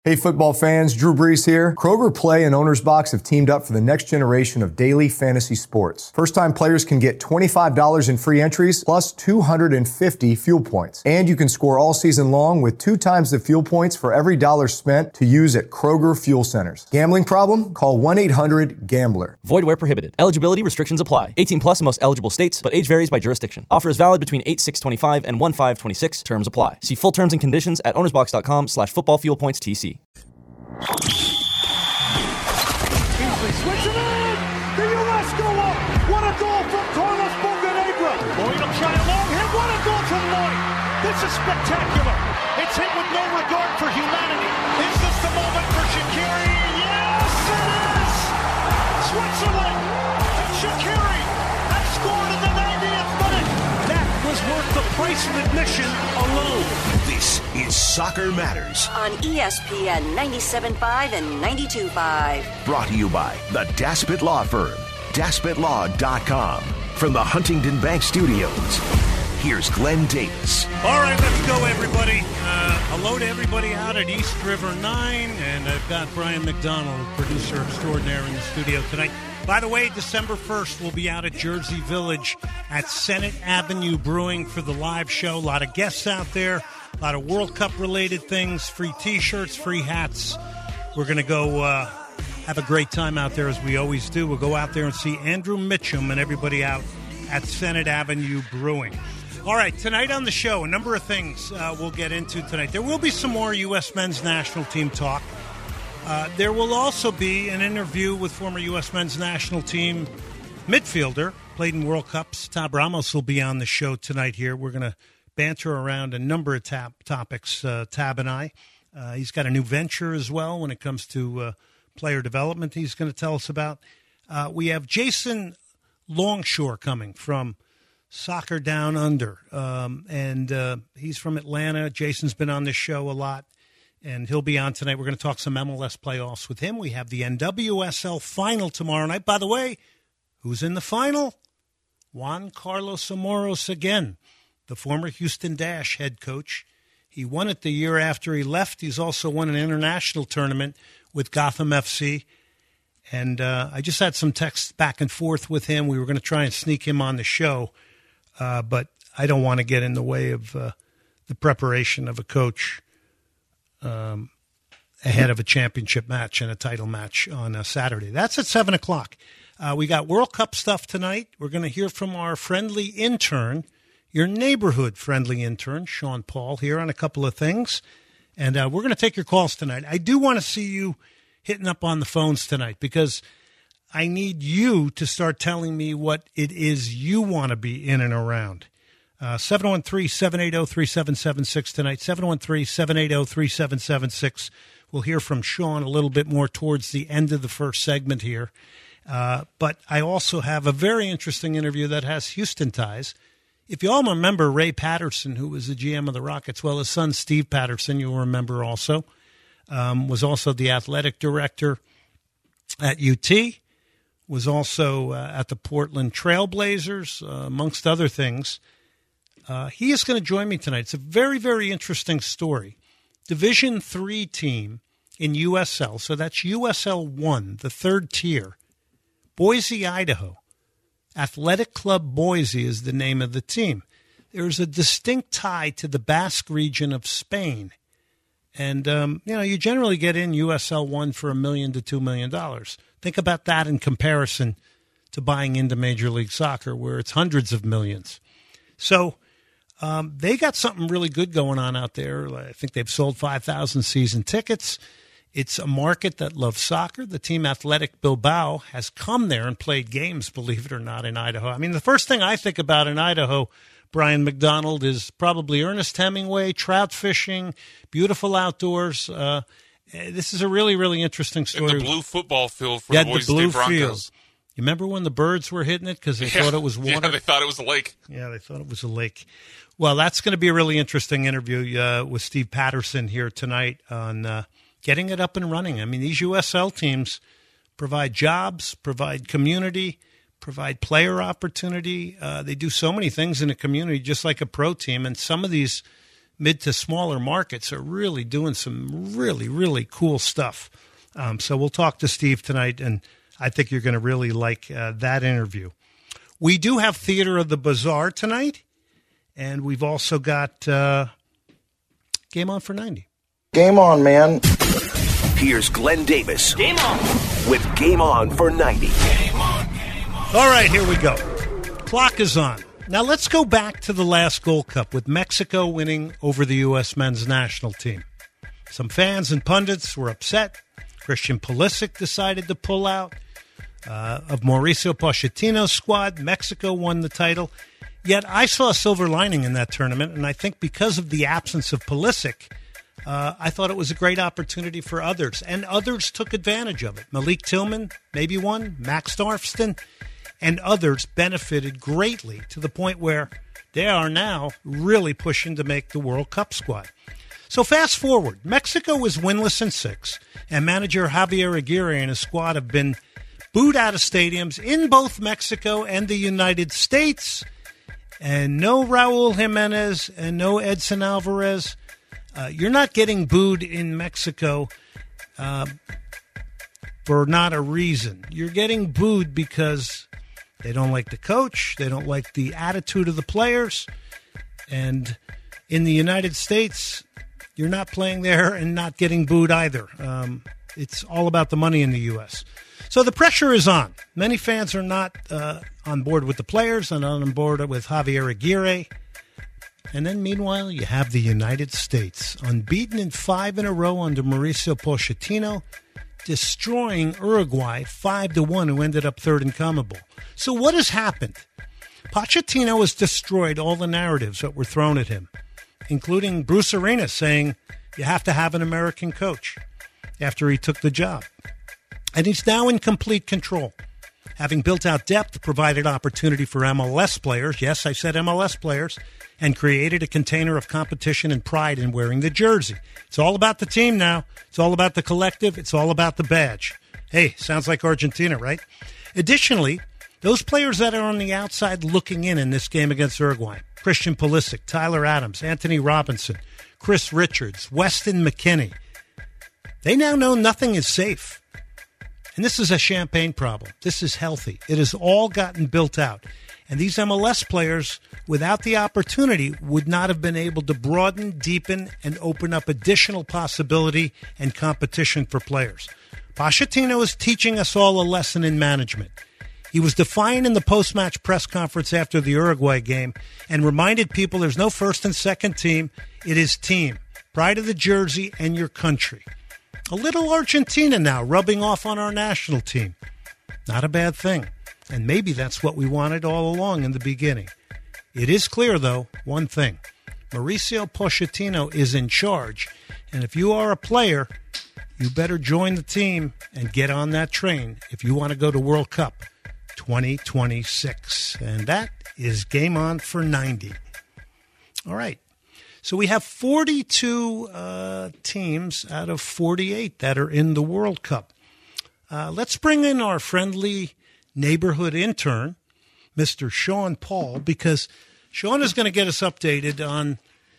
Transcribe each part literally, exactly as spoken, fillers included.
Hey football fans, Drew Brees here. Kroger Play and Owner's Box have teamed up for the next generation of daily fantasy sports. First-time players can get twenty-five dollars in free entries plus two hundred fifty fuel points. And you can score all season long with two times the fuel points for every dollar spent to use at Kroger Fuel Centers. Gambling problem? Call one eight hundred gambler. Void where prohibited. Eligibility restrictions apply. eighteen plus in most eligible states, but age varies by jurisdiction. Offer is valid between eight six twenty-five and one five twenty-six. Terms apply. See full terms and conditions at ownersbox.com slash football fuel points TC. Beasley switching in. The U S go up. What a goal from Carlos Bocanegra. Lloyd will try a long hit. What a goal from Lloyd. This is spectacular. It's hit with no regard for humanity. Is this the moment for Shaqiri? Yes, it is. Switzerland. Shaqiri has scored in the ninetieth minute. That was worth the price of admission alone. This is Soccer Matters on E S P N ninety-seven point five and ninety-two point five. Brought to you by the Daspit Law Firm, daspit law dot com. From the Huntington Bank Studios, here's Glenn Davis. All right, let's go, everybody. Uh, hello to everybody out at East River nine, and I've got Brian McDonald, producer extraordinaire, in the studio tonight. By the way, December first, we'll be out at Jersey Village at Senate Avenue Brewing for the live show. A lot of guests out there. A lot of World Cup-related things, free T-shirts, free hats. We're going to go uh, have a great time out there, as we always do. We'll go out there and see Andrew Mitchum and everybody out at Senate Avenue Brewing. All right, tonight on the show, a number of things uh, we'll get into tonight. There will be some more U S men's national team talk. Uh, there will also be an interview with former U S men's national team midfielder, played in World Cups. Tab Ramos will be on the show tonight here. We're going to banter around a number of tab topics, uh, Tab and I. Uh, he's got a new venture as well when it comes to uh, player development he's going to tell us about. Uh, we have Jason Longshore coming from Soccer Down Under, um, and uh, he's from Atlanta. Jason's been on this show a lot, and he'll be on tonight. We're going to talk some M L S playoffs with him. We have the N W S L final tomorrow night. By the way, who's in the final? Juan Carlos Amoros again. The former Houston Dash head coach. He won it the year after he left. He's also won an international tournament with Gotham F C. And uh, I just had some texts back and forth with him. We were going to try and sneak him on the show, uh, but I don't want to get in the way of uh, the preparation of a coach um, ahead of a championship match and a title match on a Saturday. That's at seven o'clock. Uh, we got World Cup stuff tonight. We're going to hear from our friendly intern, your neighborhood-friendly intern, Sean Paul, here on a couple of things. And uh, we're going to take your calls tonight. I do want to see you hitting up on the phones tonight because I need you to start telling me what it is you want to be in and around. Uh, seven one three, seven eight zero, three seven seven six tonight, seven one three, seven eight zero, three seven seven six. We'll hear from Sean a little bit more towards the end of the first segment here. Uh, but I also have a very interesting interview that has Houston ties. If you all remember Ray Patterson, who was the G M of the Rockets, well, his son Steve Patterson, you'll remember also, um, was also the athletic director at U T, was also uh, at the Portland Trailblazers, uh, amongst other things. Uh, he is going to join me tonight. It's a very, very interesting story. Division three team in U S L, so that's U S L one, the third tier, Boise, Idaho. Athletic Club Boise is the name of the team. There's a distinct tie to the Basque region of Spain. And, um, you know, you generally get in U S L one for a million to two million dollars. Think about that in comparison to buying into Major League Soccer, where it's hundreds of millions. So um, they got something really good going on out there. I think they've sold five thousand season tickets. It's a market that loves soccer. The team Athletic Bilbao has come there and played games, believe it or not, in Idaho. I mean, the first thing I think about in Idaho, Brian McDonald, is probably Ernest Hemingway, trout fishing, beautiful outdoors. Uh, this is a really, really interesting story. And the blue football field for yeah, the Boise the blue State Broncos. Field. You remember when the birds were hitting it because they yeah. thought it was water? Yeah, they thought it was a lake. Yeah, they thought it was a lake. Well, that's going to be a really interesting interview uh, with Steve Patterson here tonight on uh, getting it up and running. I mean, these U S L teams provide jobs, provide community, provide player opportunity. Uh, they do so many things in a community, just like a pro team. And some of these mid to smaller markets are really doing some really, really cool stuff. Um, so we'll talk to Steve tonight, and I think you're going to really like uh, that interview. We do have Theater of the Bizarre tonight, and we've also got uh, Game On for ninety. Game on, man. Here's Glenn Davis. Game on. With Game On for ninety. Game on, game on. All right, here we go. Clock is on. Now let's go back to the last Gold Cup with Mexico winning over the U S men's national team. Some fans and pundits were upset. Christian Pulisic decided to pull out uh, of Mauricio Pochettino's squad. Mexico won the title. Yet I saw a silver lining in that tournament, and I think because of the absence of Pulisic, uh, I thought it was a great opportunity for others, and others took advantage of it. Malik Tillman, maybe one, Max Darfston, and others benefited greatly to the point where they are now really pushing to make the World Cup squad. So fast forward, Mexico was winless in six, and manager Javier Aguirre and his squad have been booed out of stadiums in both Mexico and the United States. And no Raul Jimenez and no Edson Alvarez. Uh, you're not getting booed in Mexico uh, for not a reason. You're getting booed because they don't like the coach, they don't like the attitude of the players, and in the United States, you're not playing there and not getting booed either. Um, it's all about the money in the U S. So the pressure is on. Many fans are not uh, on board with the players and on board with Javier Aguirre. And then meanwhile, you have the United States, unbeaten in five in a row under Mauricio Pochettino, destroying Uruguay five to one, who ended up third in CONMEBOL. So what has happened? Pochettino has destroyed all the narratives that were thrown at him, including Bruce Arenas saying you have to have an American coach after he took the job. And he's now in complete control. Having built out depth, provided opportunity for M L S players, yes, I said M L S players, and created a container of competition and pride in wearing the jersey. It's all about the team now. It's all about the collective. It's all about the badge. Hey, sounds like Argentina, right? Additionally, those players that are on the outside looking in in this game against Uruguay, Christian Pulisic, Tyler Adams, Anthony Robinson, Chris Richards, Weston McKennie, they now know nothing is safe. And this is a champagne problem. This is healthy. It has all gotten built out. And these M L S players, without the opportunity, would not have been able to broaden, deepen, and open up additional possibility and competition for players. Pochettino is teaching us all a lesson in management. He was defiant in the post-match press conference after the Uruguay game and reminded people there's no first and second team. It is team. Pride of the jersey and your country. A little Argentina now rubbing off on our national team. Not a bad thing. And maybe that's what we wanted all along in the beginning. It is clear, though, one thing. Mauricio Pochettino is in charge. And if you are a player, you better join the team and get on that train if you want to go to World Cup twenty twenty-six. And that is Game On for ninety. All right. So we have forty-two uh, teams out of forty-eight that are in the World Cup. Uh, let's bring in our friendly neighborhood intern, Mister Sean Paul, because Sean is going to get us updated on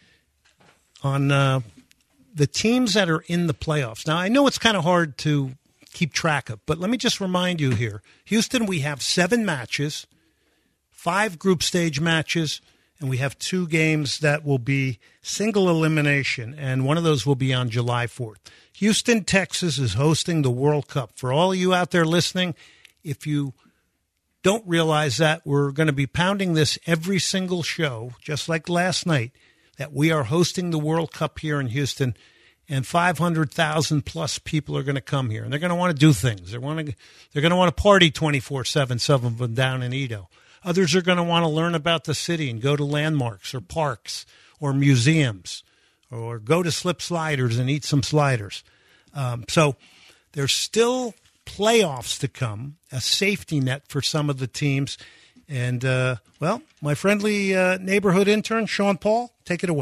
on uh, the teams that are in the playoffs. Now, I know it's kind of hard to keep track of, but let me just remind you here. Houston, we have seven matches, five group stage matches, and we have two games that will be single elimination, and one of those will be on July fourth. Houston, Texas is hosting the World Cup. For all of you out there listening, if you don't realize that, we're going to be pounding this every single show, just like last night, that we are hosting the World Cup here in Houston, and five hundred thousand plus people are going to come here, and they're going to want to do things. They want to, they're going to want to party twenty-four seven, some of them down in Edo. Others are going to want to learn about the city and go to landmarks or parks or museums or go to slip sliders and eat some sliders. Um, so there's still playoffs to come, a safety net for some of the teams. And, uh, well, my friendly uh, neighborhood intern, Sean Paul, take it away.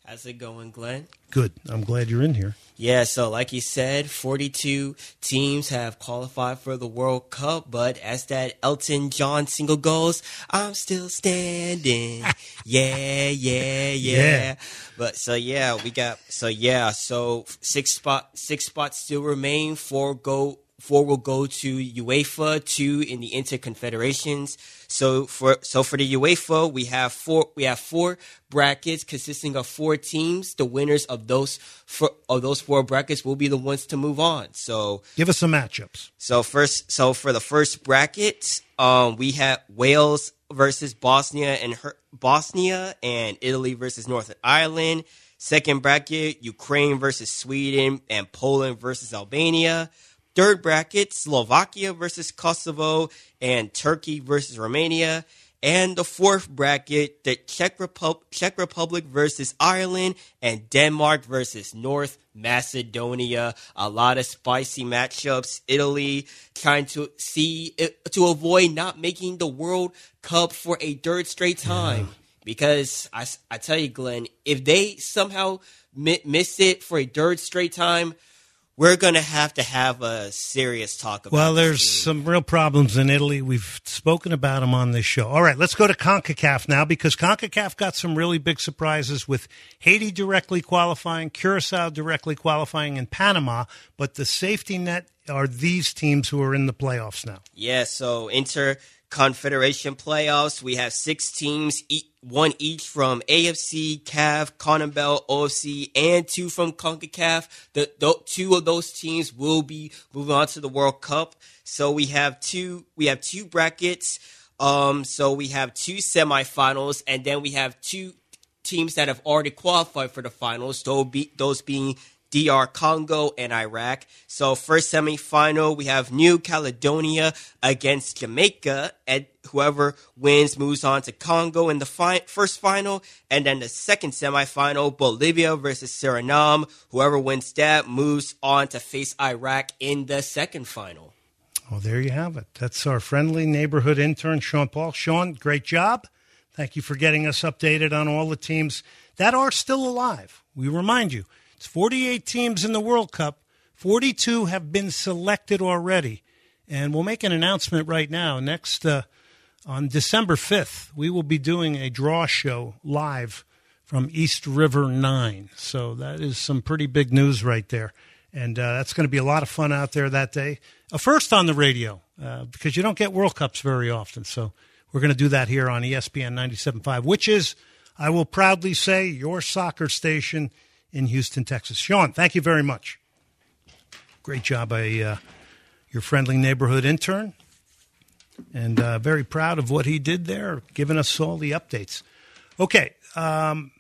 How's it going, Glenn? Good. I'm glad you're in here. Yeah, so like you said, forty-two teams have qualified for the World Cup, but as that Elton John single goes, I'm still standing. yeah, yeah, yeah, yeah. But so yeah, we got so yeah, so six spot six spots still remain. Four go four will go to UEFA, two in the Interconfederations. So for so for the UEFA, we have four we have four brackets consisting of four teams. The winners of those four, of those four brackets will be the ones to move on. So give us some matchups. So first, so for the first bracket, um, we have Wales versus Bosnia and Her- Bosnia and Italy versus Northern Ireland. Second bracket, Ukraine versus Sweden and Poland versus Albania. Third bracket, Slovakia versus Kosovo and Turkey versus Romania. And the fourth bracket, the Czech, Repu- Czech Republic versus Ireland and Denmark versus North Macedonia. A lot of spicy matchups. Italy trying to see to avoid not making the World Cup for a third straight time. Yeah. Because I, I tell you, Glenn, if they somehow mi- miss it for a third straight time, we're going to have to have a serious talk about it. Well, there's team. some real problems in Italy. We've spoken about them on this show. All right, let's go to CONCACAF now, because CONCACAF got some really big surprises with Haiti directly qualifying, Curacao directly qualifying, and Panama. But the safety net are these teams who are in the playoffs now. Yeah, so Inter-Confederation playoffs, we have six teams, one each from A F C, C A F, CONMEBOL, O F C, and two from CONCACAF. The, the two of those teams will be moving on to the World Cup. So we have two. We have two brackets. Um, so we have two semifinals, and then we have two teams that have already qualified for the finals. Those, be, those being D R Congo and Iraq. So first semifinal, we have New Caledonia against Jamaica, and whoever wins moves on to Congo in the fi- first final. And then the second semifinal, Bolivia versus Suriname. Whoever wins that moves on to face Iraq in the second final. Well, there you have it. That's our friendly neighborhood intern, Sean Paul. Sean, great job. Thank you for getting us updated on all the teams that are still alive. We remind you, it's forty-eight teams in the World Cup. forty-two have been selected already. And we'll make an announcement right now. Next, uh, on December fifth, we will be doing a draw show live from East River nine. So that is some pretty big news right there. And uh, that's going to be a lot of fun out there that day. A first on the radio, uh, because you don't get World Cups very often. So we're going to do that here on E S P N ninety-seven point five, which is, I will proudly say, your soccer station in Houston, Texas. Sean, thank you very much. Great job by uh, your friendly neighborhood intern. And uh, very proud of what he did there, giving us all the updates. Okay, um,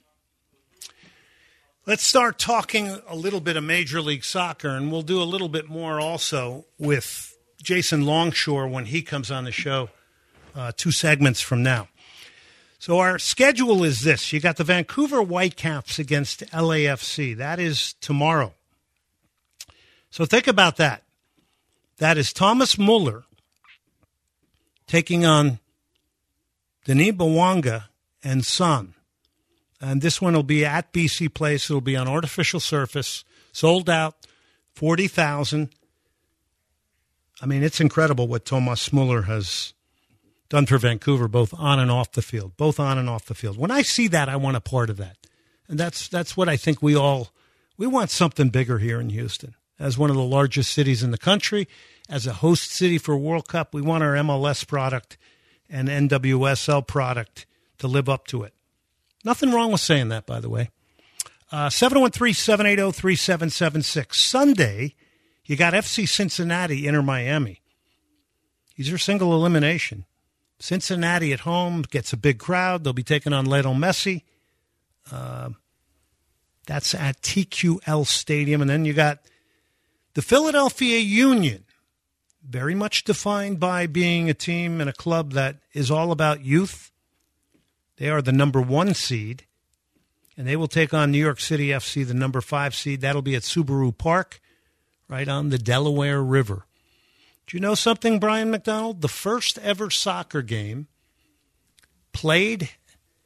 let's start talking a little bit of Major League Soccer, and we'll do a little bit more also with Jason Longshore when he comes on the show uh, two segments from now. So our schedule is this. You got the Vancouver Whitecaps against L A F C. That is tomorrow. So think about that. That is Thomas Muller taking on Denis Bouanga and Son. And this one will be at B C Place. It'll be on artificial surface, sold out, forty thousand. I mean, it's incredible what Thomas Muller has done for Vancouver, both on and off the field, both on and off the field. When I see that, I want a part of that. And that's that's what I think we all, we want something bigger here in Houston. As one of the largest cities in the country, as a host city for World Cup, we want our M L S product and N W S L product to live up to it. Nothing wrong with saying that, by the way. Uh, seven oh one three, seven eight zero, three seven seven six. Sunday, you got F C Cincinnati, Inter Miami. These are single elimination. Cincinnati at home gets a big crowd. They'll be taking on Lionel Messi. Uh, that's at T Q L Stadium. And then you got the Philadelphia Union, very much defined by being a team and a club that is all about youth. They are the number one seed, and they will take on New York City F C, the number five seed. That'll be at Subaru Park, right on the Delaware River. Do you know something, Brian McDonald? The first ever soccer game played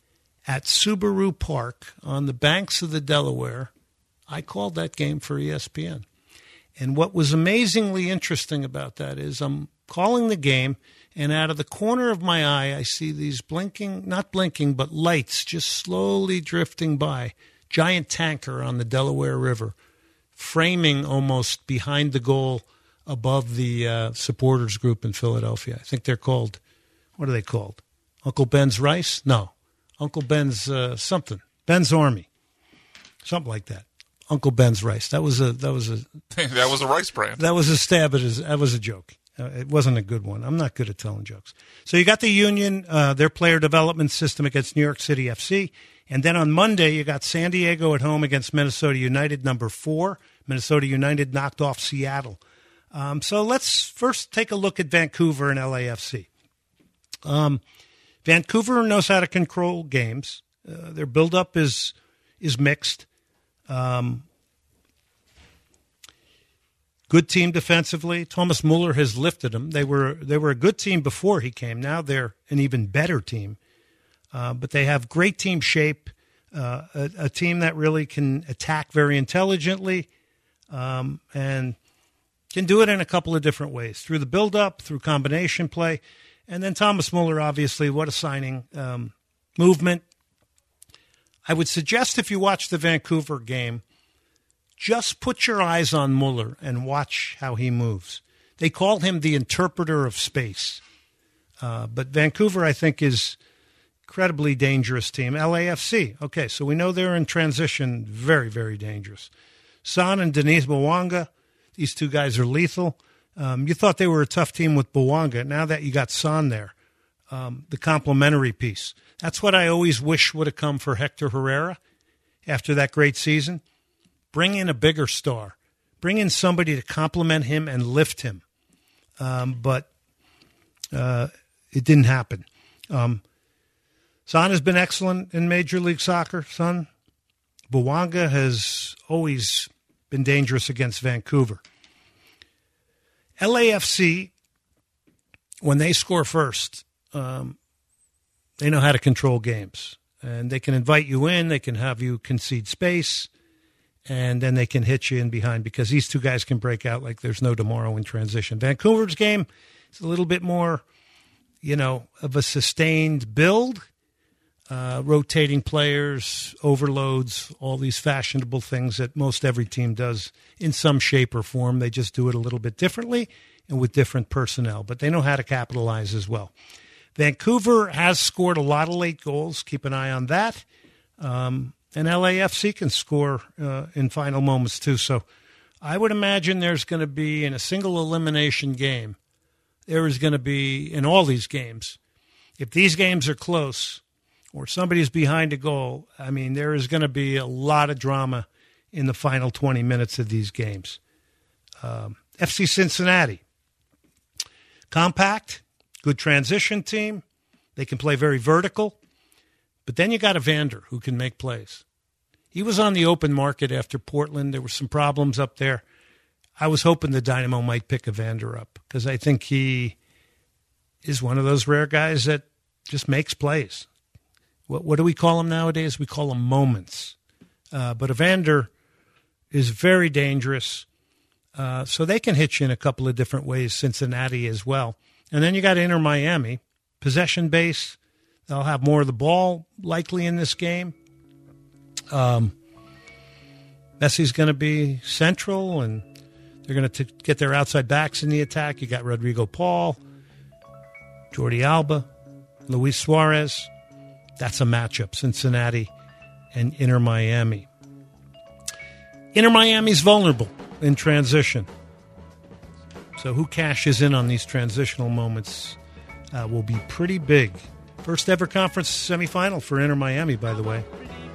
at Subaru Park on the banks of the Delaware. I called that game for E S P N. And what was amazingly interesting about that is I'm calling the game, and out of the corner of my eye, I see these blinking, not blinking, but lights just slowly drifting by. Giant tanker on the Delaware River, framing almost behind the goal above the uh, supporters group in Philadelphia. I think they're called, what are they called? Uncle Ben's Rice? No. Uncle Ben's uh, something. Ben's Army. Something like that. Uncle Ben's Rice. That was a that was a that was a rice brand. That was a stab at his. That was a joke. Uh, it wasn't a good one. I'm not good at telling jokes. So you got the Union, uh, their player development system against New York City F C, and then on Monday you got San Diego at home against Minnesota United, number four. Minnesota United knocked off Seattle. Um, so let's first take a look at Vancouver and L A F C. Um, Vancouver knows how to control games. Uh, their buildup is is mixed. Um, good team defensively. Thomas Muller has lifted them. They were they were a good team before he came. Now they're an even better team. Uh, but they have great team shape, uh, a, a team that really can attack very intelligently, um, and can do it in a couple of different ways, through the build-up, through combination play. And then Thomas Muller, obviously, what a signing. Um, movement. I would suggest if you watch the Vancouver game, just put your eyes on Muller and watch how he moves. They call him the interpreter of space. Uh, but Vancouver, I think, is incredibly dangerous team. L A F C, okay, so we know they're in transition, very, very dangerous. Son and Denis Bouanga, these two guys are lethal. Um, you thought they were a tough team with Bouanga. Now that you got Son there, um, the complementary piece. That's what I always wish would have come for Hector Herrera after that great season. Bring in a bigger star. Bring in somebody to complement him and lift him. Um, but uh, it didn't happen. Um, Son has been excellent in Major League Soccer, Son. Bouanga has always been dangerous against Vancouver. L A F C, when they score first, um, they know how to control games. And they can invite you in, they can have you concede space, and then they can hit you in behind because these two guys can break out like there's no tomorrow in transition. Vancouver's game is a little bit more, you know, of a sustained build. Uh, rotating players, overloads, all these fashionable things that most every team does in some shape or form. They just do it a little bit differently and with different personnel, but they know how to capitalize as well. Vancouver has scored a lot of late goals. Keep an eye on that. Um, and L A F C can score uh, in final moments too. So I would imagine there's going to be, in a single elimination game, there is going to be, in all these games, if these games are close, or somebody's behind a goal, I mean, there is going to be a lot of drama in the final twenty minutes of these games. Um, F C Cincinnati, compact, good transition team. They can play very vertical. But then you got Evander who can make plays. He was on the open market after Portland. There were some problems up there. I was hoping the Dynamo might pick Evander up because I think he is one of those rare guys that just makes plays. What, what do we call them nowadays? We call them moments. Uh, but Evander is very dangerous. Uh, so they can hit you in a couple of different ways, Cincinnati as well. And then you got Inter Miami, possession base. They'll have more of the ball likely in this game. Um, Messi's going to be central, and they're going to get their outside backs in the attack. You got Rodrigo Paul, Jordi Alba, Luis Suarez. That's a matchup, Cincinnati and Inter Miami. Inter Miami's vulnerable in transition. So who cashes in on these transitional moments uh, will be pretty big. First ever conference semifinal for Inter Miami, by the way.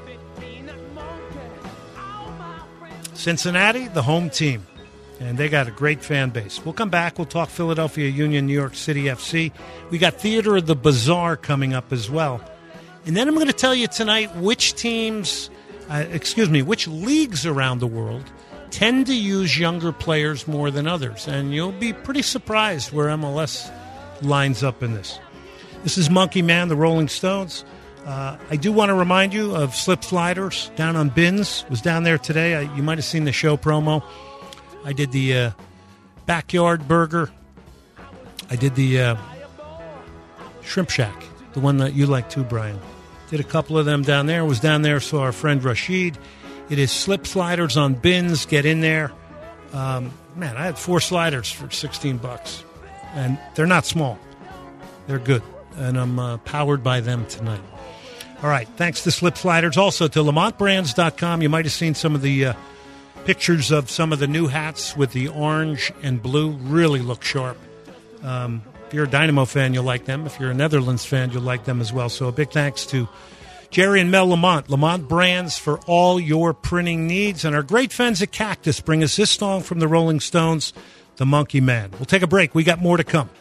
Cincinnati, the home team. And they got a great fan base. We'll come back. We'll talk Philadelphia Union, New York City F C. We got Theater of the Bazaar coming up as well. And then I'm going to tell you tonight which teams, uh, excuse me, which leagues around the world tend to use younger players more than others. And you'll be pretty surprised where M L S lines up in this. This is Monkey Man, the Rolling Stones, Uh, I do want to remind you of Slip Sliders down on Bins. Was down there today. I, you might have seen the show promo. I did the uh, backyard burger. I did the uh, Shrimp Shack, the one that you like too, Brian. Did a couple of them down there. Was down there, saw our friend Rashid. It is Slip Sliders on Bins. Get in there. Um, man, I had four sliders for sixteen bucks. And they're not small. They're good. And I'm uh, powered by them tonight. All right, thanks to Slip Sliders. Also to Lamont Brands dot com. You might have seen some of the uh, pictures of some of the new hats with the orange and blue. Really look sharp. Um, if you're a Dynamo fan, you'll like them. If you're a Netherlands fan, you'll like them as well. So a big thanks to Jerry and Mel Lamont. Lamont Brands for all your printing needs. And our great friends at Cactus bring us this song from the Rolling Stones, The Monkey Man. We'll take a break. We got more to come.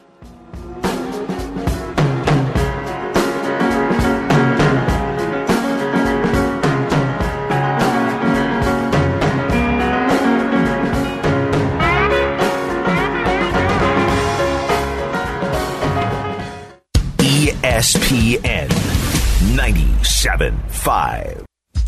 E S P N ninety-seven point five.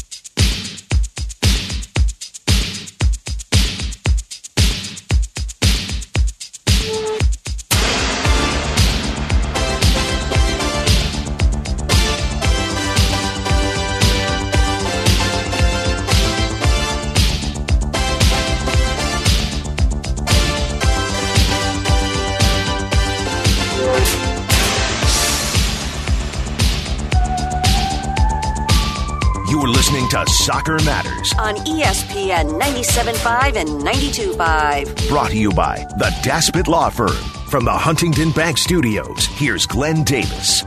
You're listening to Soccer Matters on E S P N ninety-seven point five and ninety-two point five. Brought to you by the Daspit Law Firm. From the Huntington Bank Studios, here's Glenn Davis.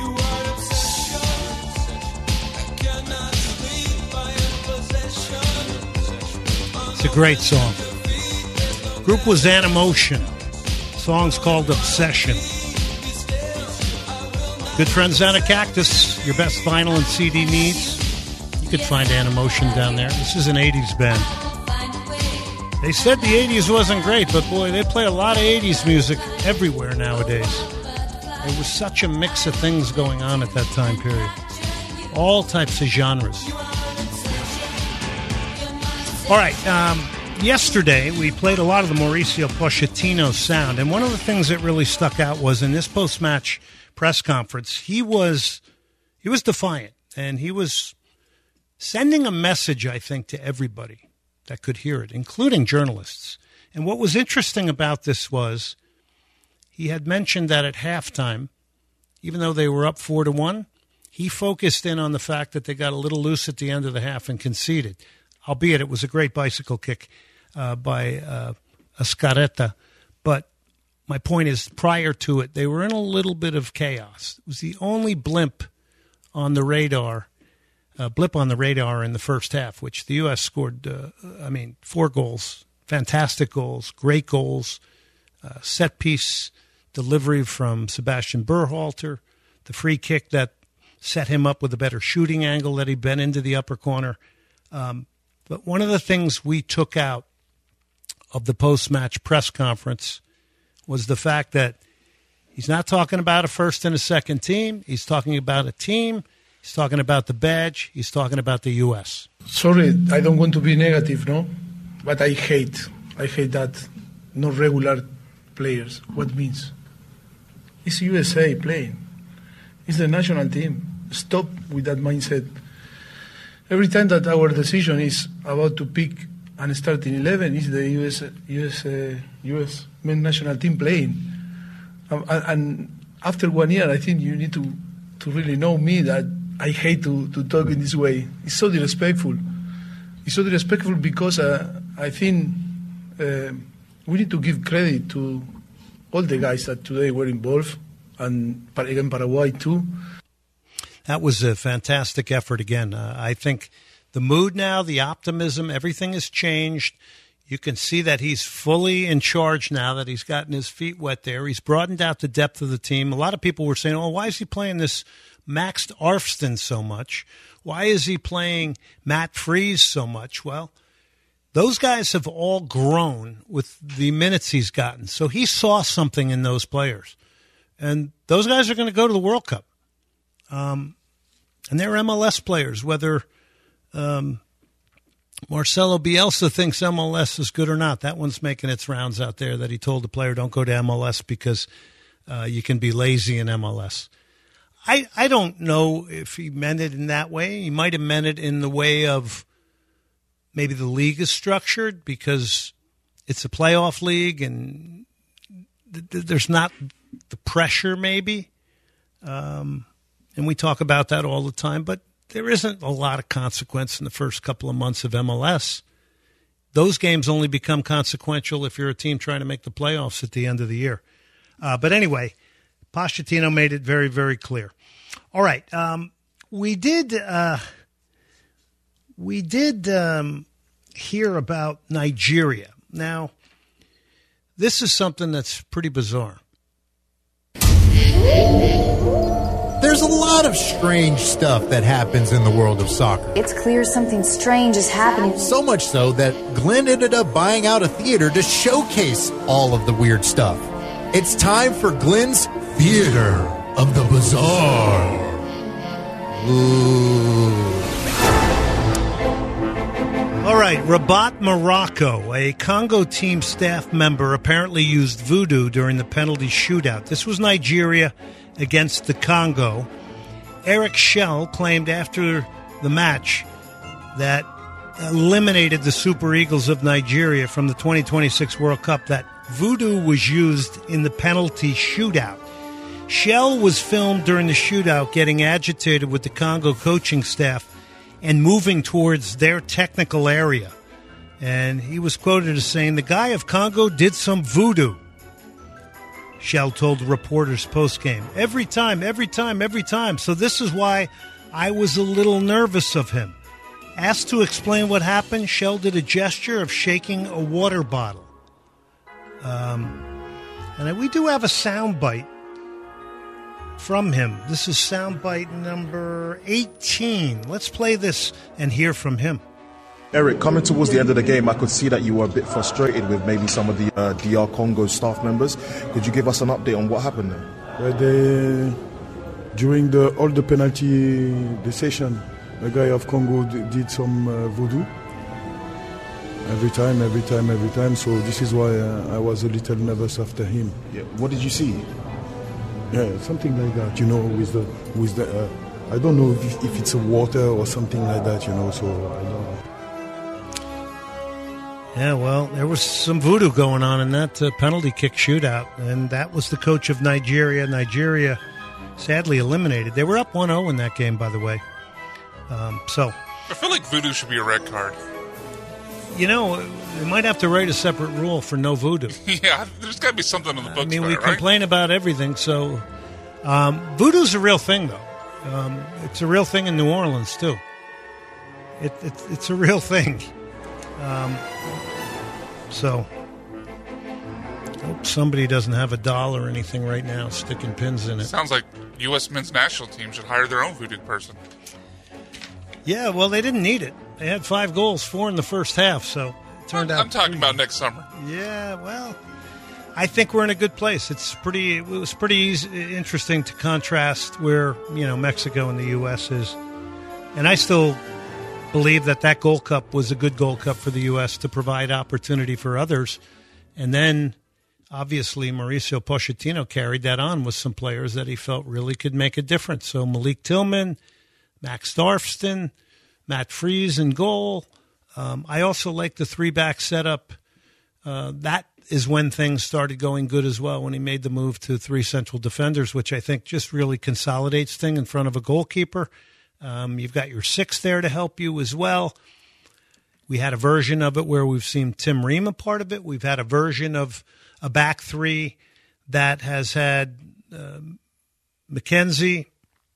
It's a great song. Group was Animotion. Song's called Obsession. Good friends down at Cactus. Your best vinyl and C D needs. You could find Animotion down there. This is an eighties band. They said the eighties wasn't great, but boy, they play a lot of eighties music everywhere nowadays. There was such a mix of things going on at that time period. All types of genres. All right, um, yesterday we played a lot of the Mauricio Pochettino sound, and one of the things that really stuck out was in this post-match press conference, he was he was defiant, and he was sending a message, I think, to everybody that could hear it, including journalists. And what was interesting about this was he had mentioned that at halftime, even though they were up four to one, he focused in on the fact that they got a little loose at the end of the half and conceded, albeit it was a great bicycle kick uh, by uh, Ascareta. But my point is, prior to it, they were in a little bit of chaos. It was the only blimp on the radar Uh, blip on the radar in the first half, which the U S scored, uh, I mean, four goals, fantastic goals, great goals, uh, set-piece delivery from Sebastian Berhalter, the free kick that set him up with a better shooting angle that he'd been into the upper corner. Um, but one of the things we took out of the post-match press conference was the fact that he's not talking about a first and a second team. He's talking about a team. He's talking about the badge. He's talking about the U S. Sorry, I don't want to be negative, no? But I hate, I hate that not regular players. What means? It's U S A playing. It's the national team. Stop with that mindset. Every time that our decision is about to pick and start in eleven, is the U S U S uh, U S men's national team playing. Um, and, and after one year, I think you need to to really know me that I hate to, to talk in this way. It's so disrespectful. It's so disrespectful because uh, I think uh, we need to give credit to all the guys that today were involved, and again Paraguay too. That was a fantastic effort again. Uh, I think the mood now, the optimism, everything has changed. You can see that he's fully in charge now, that he's gotten his feet wet there. He's broadened out the depth of the team. A lot of people were saying, oh, why is he playing this Max Arfsten so much? Why is he playing Matt Freese so much? Well, those guys have all grown with the minutes he's gotten. So he saw something in those players. And those guys are going to go to the World Cup. Um, And they're M L S players, whether um, Marcelo Bielsa thinks M L S is good or not. That one's making its rounds out there that he told the player, don't go to M L S because uh, you can be lazy in M L S. I, I don't know if he meant it in that way. He might have meant it in the way of maybe the league is structured because it's a playoff league and th- th- there's not the pressure maybe. Um, and we talk about that all the time, but there isn't a lot of consequence in the first couple of months of M L S. Those games only become consequential if you're a team trying to make the playoffs at the end of the year. Uh, but anyway, Pochettino made it very, very clear. All right. Um, we did, uh, we did um, hear about Nigeria. Now, this is something that's pretty bizarre. There's a lot of strange stuff that happens in the world of soccer. It's clear something strange is happening. So much so that Glenn ended up buying out a theater to showcase all of the weird stuff. It's time for Glenn's Theater of the Bizarre. Ooh. All right, Rabat, Morocco. A Congo team staff member apparently used voodoo during the penalty shootout. This was Nigeria against the Congo. Eric Schell claimed after the match that eliminated the Super Eagles of Nigeria from the twenty twenty-six World Cup that voodoo was used in the penalty shootout. Schell was filmed during the shootout getting agitated with the Congo coaching staff and moving towards their technical area. And he was quoted as saying, "The guy of Congo did some voodoo," Schell told reporters post-game. Every time, every time, every time. So this is why I was a little nervous of him. Asked to explain what happened, Schell did a gesture of shaking a water bottle. Um, and we do have a sound bite from him. This is soundbite number eighteen. Let's play this and hear from him. Eric, coming towards the end of the game, I could see that you were a bit frustrated with maybe some of the uh, D R Congo staff members. Could you give us an update on what happened there? Uh, they, during the all the penalty decision, the guy of Congo d- did some uh, voodoo. Every time, every time, every time. So this is why uh, I was a little nervous after him. Yeah. What did you see? Yeah, something like that, you know, with the, with the, uh, I don't know if, if it's a water or something like that, you know, so I don't know. Yeah, well, there was some voodoo going on in that uh, penalty kick shootout, and that was the coach of Nigeria. Nigeria sadly eliminated. They were up one oh in that game, by the way. Um, so, I feel like voodoo should be a red card. You know, we might have to write a separate rule for no voodoo. Yeah, there's got to be something in the books. I mean, for we it, right? complain about everything, so um, voodoo's a real thing, though. Um, it's a real thing in New Orleans, too. It, it, it's a real thing. Um, so, hope somebody doesn't have a doll or anything right now sticking pins in it. Sounds like U S men's national team should hire their own voodoo person. Yeah, well, they didn't need it. They had five goals, four in the first half, so it turned I'm, out. I'm talking pretty about good. next summer. Yeah, well, I think we're in a good place. It's pretty. It was pretty easy, interesting to contrast where you know Mexico and the U S is, and I still believe that that Gold Cup was a good Gold Cup for the U S to provide opportunity for others, and then obviously Mauricio Pochettino carried that on with some players that he felt really could make a difference. So Malik Tillman, Max Darfston, Matt Freese in goal. Um, I also like the three-back setup. Uh, that is when things started going good as well, when he made the move to three central defenders, which I think just really consolidates things in front of a goalkeeper. Um, you've got your six there to help you as well. We had a version of it where we've seen Tim Ream a part of it. We've had a version of a back three that has had um, McKenzie,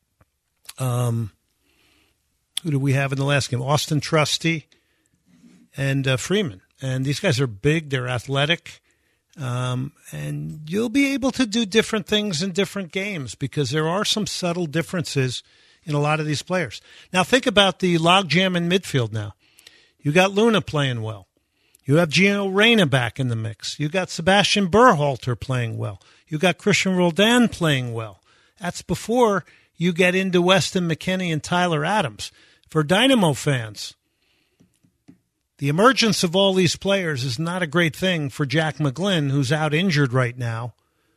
um, who do we have in the last game? Austin Trusty and uh, Freeman. And these guys are big. They're athletic. Um, and you'll be able to do different things in different games because there are some subtle differences in a lot of these players. Now, think about the logjam in midfield now. You got Luna playing well. You have Gio Reyna back in the mix. You got Sebastian Berhalter playing well. You got Christian Roldan playing well. That's before you get into Weston McKennie and Tyler Adams. For Dynamo fans, the emergence of all these players is not a great thing for Jack McGlynn, who's out injured right now,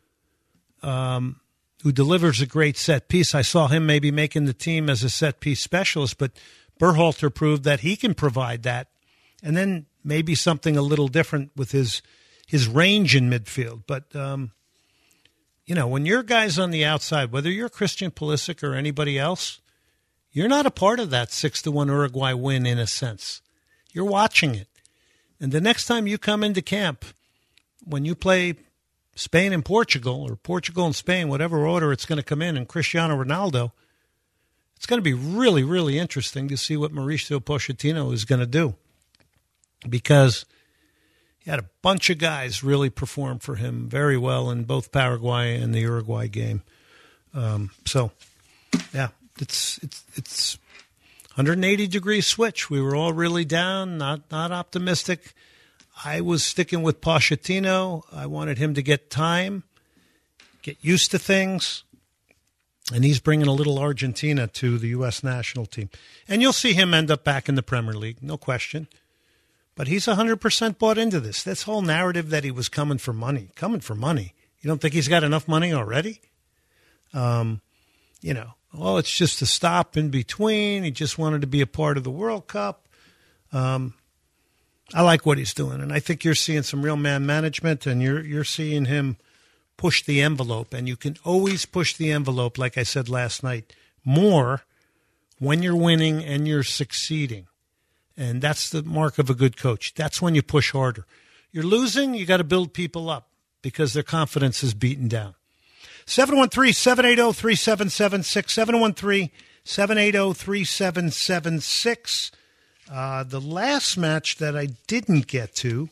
um, who delivers a great set piece. I saw him maybe making the team as a set piece specialist, but Berhalter proved that he can provide that. And then maybe something a little different with his his range in midfield. But, um, you know, when your guy's on the outside, whether you're Christian Pulisic or anybody else, you're not a part of that six to one Uruguay win in a sense. You're watching it. And the next time you come into camp, when you play Spain and Portugal, or Portugal and Spain, whatever order it's going to come in, and Cristiano Ronaldo, it's going to be really, really interesting to see what Mauricio Pochettino is going to do. Because he had a bunch of guys really perform for him very well in both Paraguay and the Uruguay game. Um, so, yeah, it's it's it's one hundred eighty degree switch. We were all really down, not not optimistic. I was sticking with Pochettino. I wanted him to get time, get used to things, and he's bringing a little Argentina to the U S national team. And you'll see him end up back in the Premier League, no question. But he's one hundred percent bought into this. This whole narrative that he was coming for money, coming for money. You don't think he's got enough money already? Um, you know, oh, it's just a stop in between. He just wanted to be a part of the World Cup. Um, I like what he's doing, and I think you're seeing some real man management, and you're you're seeing him push the envelope. And you can always push the envelope, like I said last night, more when you're winning and you're succeeding. And that's the mark of a good coach. That's when you push harder. You're losing, you got to build people up because their confidence is beaten down. seven one three, seven eight zero, three seven seven six, seven one three, seven eight zero, three seven seven six. Uh, the last match that I didn't get to,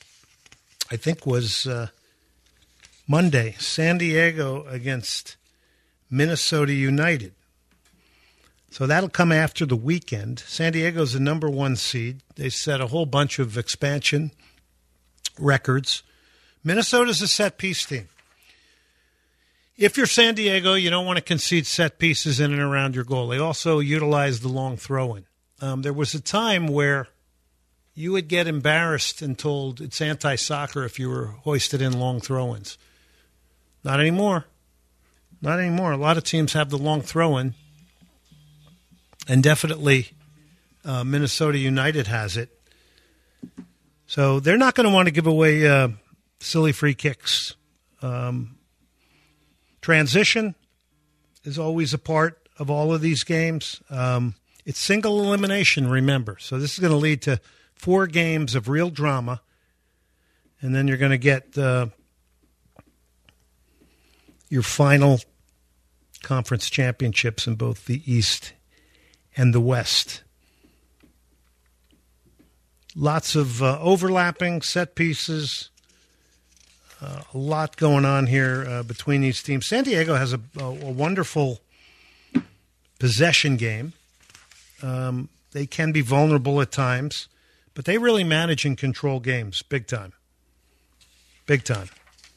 I think, was uh, Monday, San Diego against Minnesota United. So that'll come after the weekend. San Diego's the number one seed. They set a whole bunch of expansion records. Minnesota's a set-piece team. If you're San Diego, you don't want to concede set pieces in and around your goal. They also utilize the long throw-in. Um, there was a time where you would get embarrassed and told it's anti-soccer if you were hoisted in long throw-ins. Not anymore. Not anymore. A lot of teams have the long throw-in. And definitely uh, Minnesota United has it. So they're not going to want to give away uh, silly free kicks. Um, transition is always a part of all of these games. Um, it's single elimination, remember. So this is going to lead to four games of real drama. And then you're going to get uh, your final conference championships in both the East and the West. Lots of uh, overlapping set pieces. Uh, a lot going on here uh, between these teams. San Diego has a, a, a wonderful possession game. Um, they can be vulnerable at times, but they really manage and control games big time. Big time.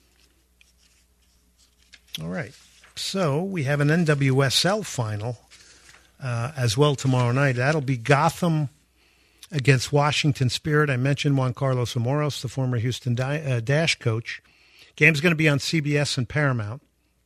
All right. So we have an N W S L final Uh, as well tomorrow night. That'll be Gotham against Washington Spirit. I mentioned Juan Carlos Amoros, the former Houston Di- uh, Dash coach. Game's going to be on C B S and Paramount.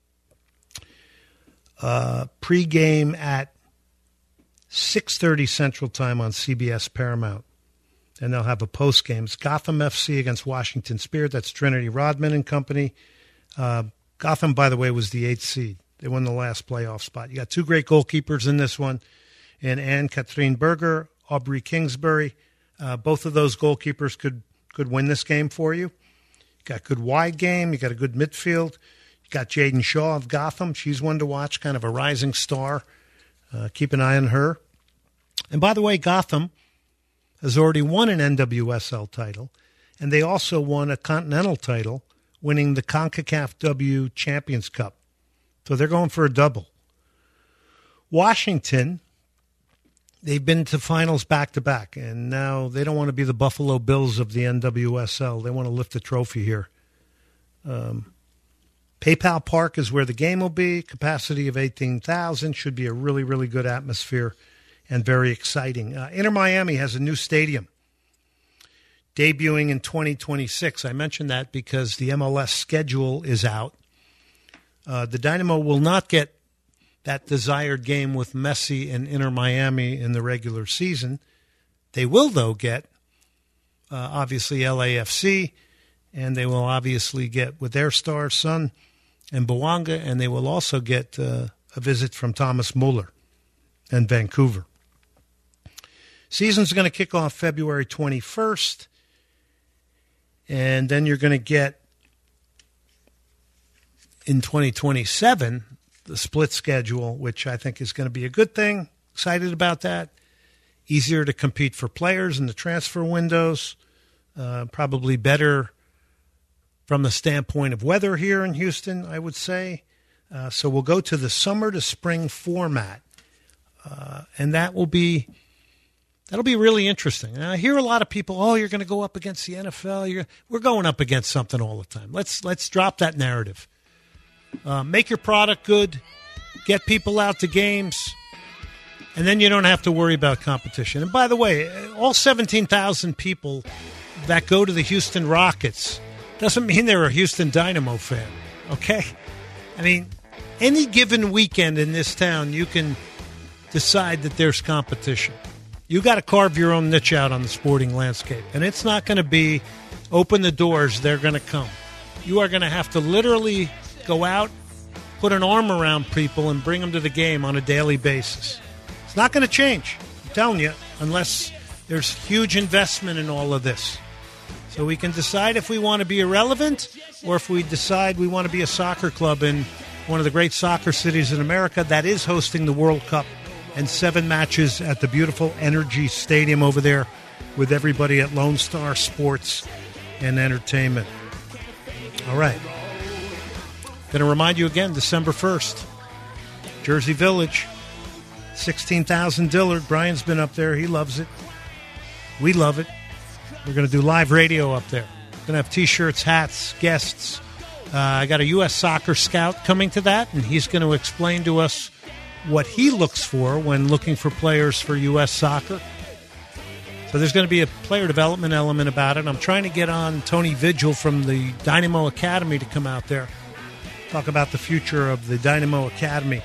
Uh, pre-game at six thirty Central Time on C B S Paramount. And they'll have a post-game. It's Gotham F C against Washington Spirit. That's Trinity Rodman and company. Uh, Gotham, by the way, was the eighth seed. They won the last playoff spot. You got two great goalkeepers in this one, and Anne-Catherine Berger, Aubrey Kingsbury. Uh, both of those goalkeepers could could win this game for you. You got a good wide game. You got a good midfield. You got Jaden Shaw of Gotham. She's one to watch, kind of a rising star. Uh, keep an eye on her. And by the way, Gotham has already won an N W S L title, and they also won a Continental title, winning the CONCACAF W Champions Cup. So they're going for a double. Washington, they've been to finals back-to-back, and now they don't want to be the Buffalo Bills of the N W S L. They want to lift the trophy here. Um, PayPal Park is where the game will be. Capacity of eighteen thousand. Should be a really, really good atmosphere and very exciting. Uh, Inter Miami has a new stadium debuting in twenty twenty-six. I mentioned that because the M L S schedule is out. Uh, the Dynamo will not get that desired game with Messi and Inter Miami in the regular season. They will, though, get, uh, obviously, L A F C, and they will obviously get with their star son and Bouanga, and they will also get uh, a visit from Thomas Muller and Vancouver. Season's going to kick off February twenty-first, and then you're going to get, in twenty twenty-seven, the split schedule, which I think is going to be a good thing. Excited about that. Easier to compete for players in the transfer windows. Uh, probably better from the standpoint of weather here in Houston, I would say. Uh, so we'll go to the summer to spring format. Uh, and that will be that'll be really interesting. And I hear a lot of people, oh, you're going to go up against the N F L. You're, we're going up against something all the time. Let's let's drop that narrative. Uh, make your product good. Get people out to games. And then you don't have to worry about competition. And by the way, all seventeen thousand people that go to the Houston Rockets doesn't mean they're a Houston Dynamo fan, okay? I mean, any given weekend in this town, you can decide that there's competition. You got to carve your own niche out on the sporting landscape. And it's not going to be open the doors, they're going to come. You are going to have to literally go out, put an arm around people, and bring them to the game on a daily basis. It's not going to change, I'm telling you, unless there's huge investment in all of this. So we can decide if we want to be irrelevant or if we decide we want to be a soccer club in one of the great soccer cities in America that is hosting the World Cup and seven matches at the beautiful Energy Stadium over there with everybody at Lone Star Sports and Entertainment. All right. Going to remind you again, December first, Jersey Village, sixteen thousand Dillard. Brian's been up there. He loves it. We love it. We're going to do live radio up there. We're going to have T-shirts, hats, guests. Uh, I got a U S soccer scout coming to that, and he's going to explain to us what he looks for when looking for players for U S soccer. So there's going to be a player development element about it. I'm trying to get on Tony Vigil from the Dynamo Academy to come out there, talk about the future of the Dynamo Academy.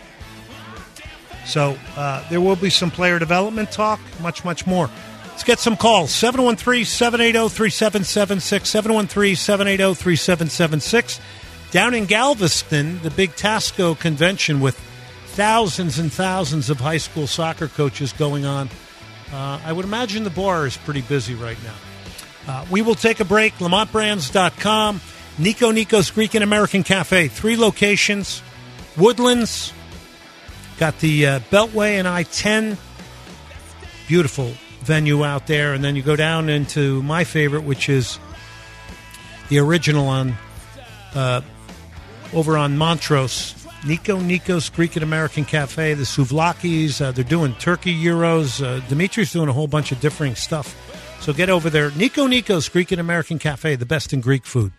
So uh, there will be some player development talk, much, much more. Let's get some calls. seven one three, seven eight zero, three seven seven six, seven one three, seven eight zero, three seven seven six. Down in Galveston, the big TASCO convention with thousands and thousands of high school soccer coaches going on. Uh, I would imagine the bar is pretty busy right now. Uh, we will take a break. Lamont Brands dot com. Nico Nico's Greek and American Cafe. Three locations. Woodlands. Got the uh, Beltway and I ten. Beautiful venue out there. And then you go down into my favorite, which is the original on uh, over on Montrose. Nico Nico's Greek and American Cafe. The Souvlakis. Uh, they're doing turkey gyros. Uh, Dimitri's doing a whole bunch of differing stuff. So get over there. Nico Nico's Greek and American Cafe. The best in Greek food.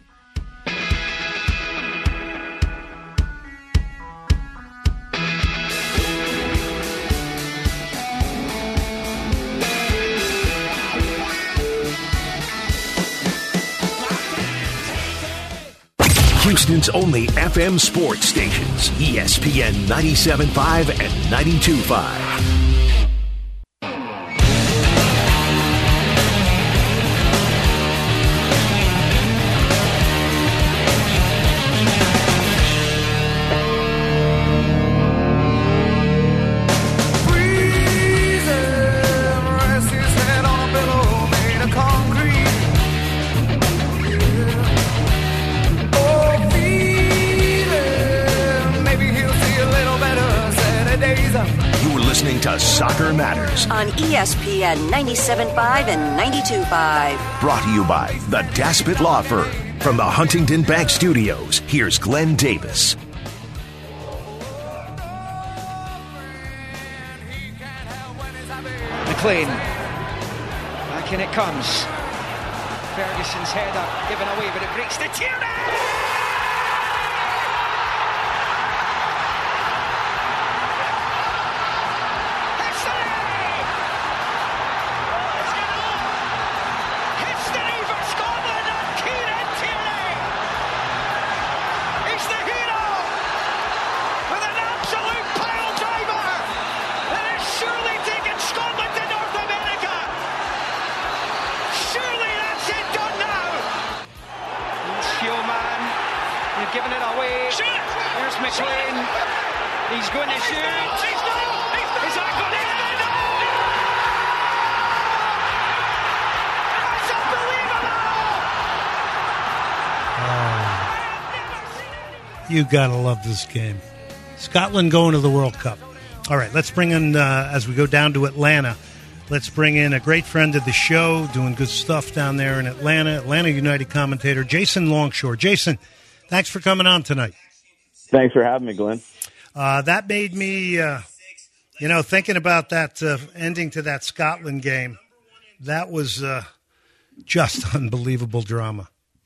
Houston's only F M sports stations, E S P N ninety-seven point five and ninety-two point five. To Soccer Matters on E S P N ninety-seven point five and ninety-two point five. Brought to you by the Daspit Law Firm. From the Huntington Bank Studios, here's Glenn Davis. McLean. Back in it comes. Ferguson's header given away, but it breaks the Tierney! They've given it away. Here's McLean. He's going to shoot. He's not. He's not going to shoot. That's unbelievable. You got to love this game. Scotland going to the World Cup. All right, let's bring in, uh, as we go down to Atlanta, let's bring in a great friend of the show, doing good stuff down there in Atlanta, Atlanta United commentator, Jason Longshore. Jason, thanks for coming on tonight. Thanks for having me, Glenn. Uh, that made me, uh, you know, thinking about that uh, ending to that Scotland game, that was uh, just unbelievable drama.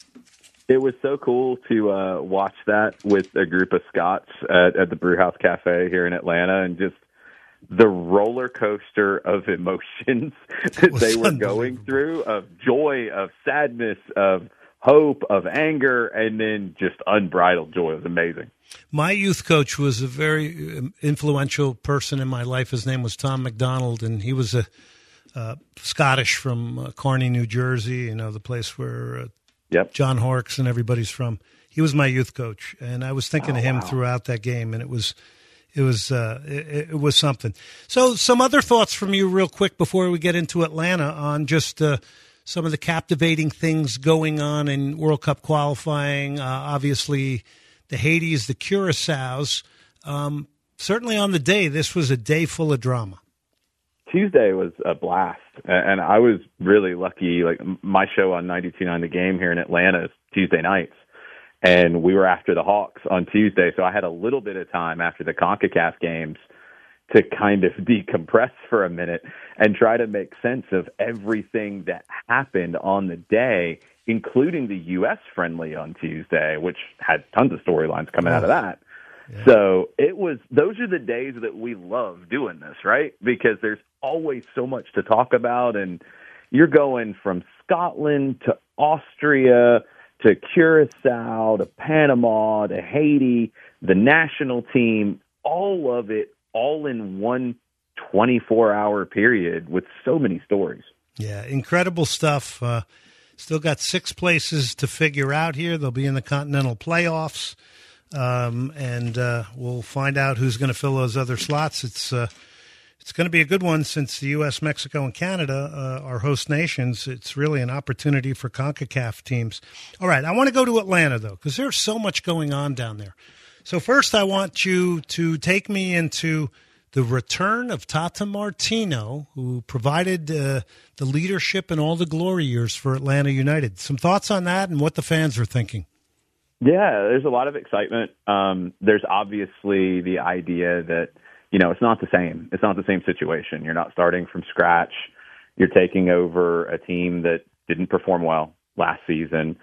It was so cool to uh, watch that with a group of Scots at, at the Brewhouse Cafe here in Atlanta, and just the roller coaster of emotions that they were going through, of joy, of sadness, of hope, of anger, and then just unbridled joy. It was amazing. My youth coach was a very influential person in my life. His name was Tom McDonald, and he was a uh, Scottish from uh, Kearney, New Jersey, you know, the place where uh, yep. John Horrocks and everybody's from. He was my youth coach, and I was thinking oh, of him wow. throughout that game, and it was it was uh, it, it was something. So, some other thoughts from you, real quick, before we get into Atlanta, on just uh, some of the captivating things going on in World Cup qualifying. Uh, obviously, the Haitis, the Curaçaos. Um, certainly, on the day, this was a day full of drama. Tuesday was a blast, and I was really lucky. Like, my show on ninety-two point nine The Game here in Atlanta is Tuesday nights, and we were after the Hawks on Tuesday, so I had a little bit of time after the CONCACAF games to kind of decompress for a minute and try to make sense of everything that happened on the day, including the U S friendly on Tuesday, which had tons of storylines coming oh. out of that. Yeah. So it was, those are the days that we love doing this, right? Because there's always so much to talk about, and you're going from Scotland to Austria to Curacao to Panama to Haiti, the national team, all of it, all in one twenty-four hour period with so many stories. Yeah, incredible stuff. Uh, still got six places to figure out here. They'll be in the Continental Playoffs. Um, and uh, we'll find out who's going to fill those other slots. It's uh, it's going to be a good one, since the U S, Mexico, and Canada uh, are host nations. It's really an opportunity for CONCACAF teams. All right, I want to go to Atlanta, though, because there's so much going on down there. So first, I want you to take me into the return of Tata Martino, who provided uh, the leadership and all the glory years for Atlanta United. Some thoughts on that and what the fans are thinking? Yeah, there's a lot of excitement. Um, there's obviously the idea that, you know, it's not the same. It's not the same situation. You're not starting from scratch. You're taking over a team that didn't perform well last season.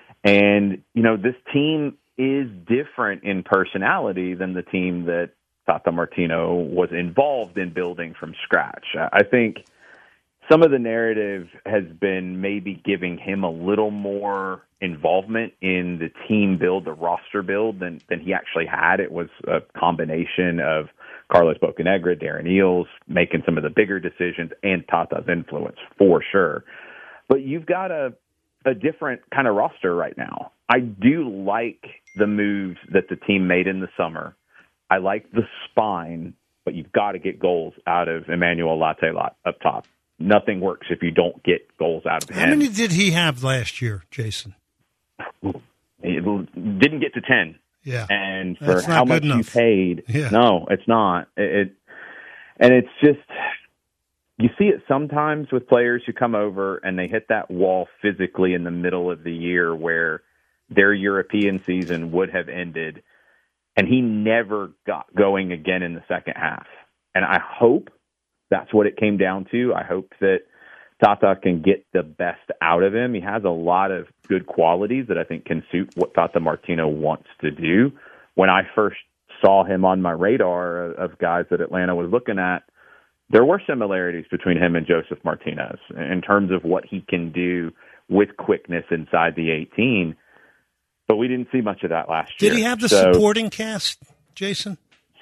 And, you know, this team is different in personality than the team that Tata Martino was involved in building from scratch. I think some of the narrative has been maybe giving him a little more involvement in the team build, the roster build, than, than he actually had. It was a combination of Carlos Bocanegra, Darren Eales making some of the bigger decisions, and Tata's influence for sure. But you've got a, a different kind of roster right now. I do like the moves that the team made in the summer. I like the spine, but you've got to get goals out of Emmanuel Latte up top. Nothing works if you don't get goals out of him. How many did he have last year, Jason? It didn't get to ten. Yeah. And for That's how much enough. you paid, yeah. no, it's not. It, it and it's just, you see it sometimes with players who come over and they hit that wall physically in the middle of the year where their European season would have ended, and he never got going again in the second half. And I hope that's what it came down to. I hope that Tata can get the best out of him. He has a lot of good qualities that I think can suit what Tata Martino wants to do. When I first saw him on my radar of guys that Atlanta was looking at, there were similarities between him and Joseph Martinez in terms of what he can do with quickness inside the eighteen. But we didn't see much of that last year. Did he have the so, supporting cast, Jason?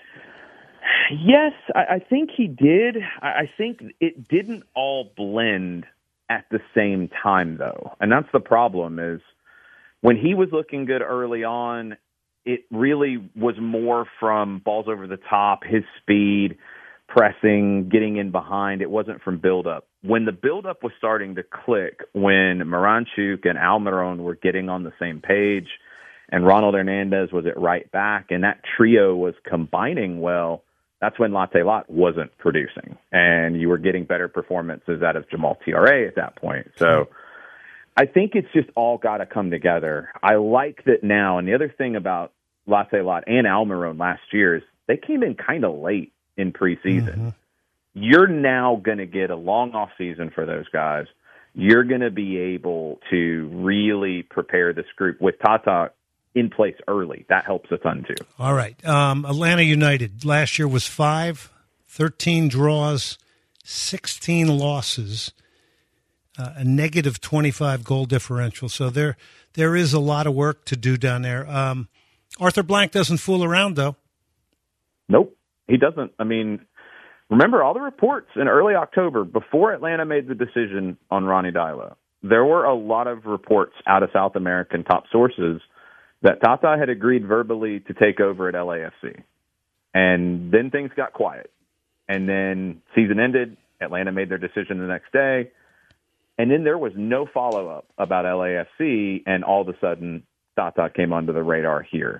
Yes, I, I think he did. I, I think it didn't all blend at the same time, though. And that's the problem is, when he was looking good early on, it really was more from balls over the top, his speed, pressing, getting in behind. It wasn't from build-up. When the build-up was starting to click, when Miranchuk and Almiron were getting on the same page, and Ronald Hernandez was at right back, and that trio was combining well, that's when Latte Lot wasn't producing. And you were getting better performances out of Jamal T R A at that point. So I think it's just all got to come together. I like that now. And the other thing about Latte Lot and Almiron last year is they came in kind of late in preseason. Mm-hmm. You're now going to get a long off season for those guys. You're going to be able to really prepare this group with Tata in place early. That helps a ton too. All right. Um, Atlanta United last year was five, thirteen draws, sixteen losses, uh, a negative twenty-five goal differential. So there, there is a lot of work to do down there. Um, Arthur Blank doesn't fool around though. Nope, he doesn't. I mean, remember all the reports in early October before Atlanta made the decision on Ronny Deila. There were a lot of reports out of South American top sources that Tata had agreed verbally to take over at L A F C. And then things got quiet. And then season ended. Atlanta made their decision the next day. And then there was no follow-up about L A F C, and all of a sudden, Tata came onto the radar here.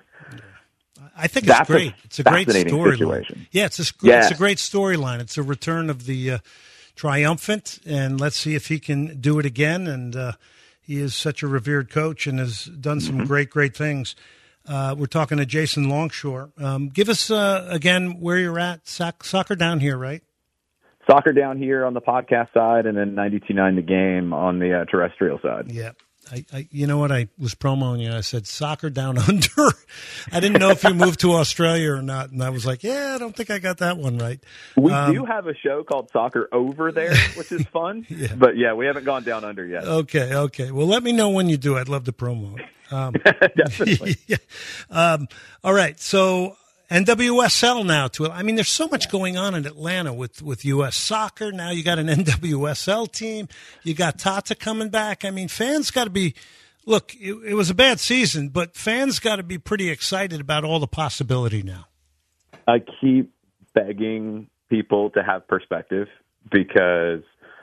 I think it's That's great. A it's a great storyline. Yeah, it's a, yes. it's a great storyline. It's a return of the uh, triumphant, and let's see if he can do it again. And uh, he is such a revered coach and has done some mm-hmm. great, great things. Uh, we're talking to Jason Longshore. Um, give us, uh, again, where you're at. Soc- soccer Down Here, right? Soccer Down Here on the podcast side, and then ninety-two point nine The Game on the uh, terrestrial side. Yeah. I, I, you know what? I was promoting you. I said soccer down under. I didn't know if you moved to Australia or not, and I was like, "Yeah, I don't think I got that one right." We um, do have a show called Soccer Over There, which is fun. yeah. But yeah, we haven't gone down under yet. Okay, okay. Well, let me know when you do. I'd love to promo it. Um, Definitely. yeah. um, all right. So N W S L now. To I mean, there's so much going on in Atlanta with, with U S Soccer. Now you got an N W S L team. You got Tata coming back. I mean, fans got to be – look, it, it was a bad season, but fans got to be pretty excited about all the possibility now. I keep begging people to have perspective because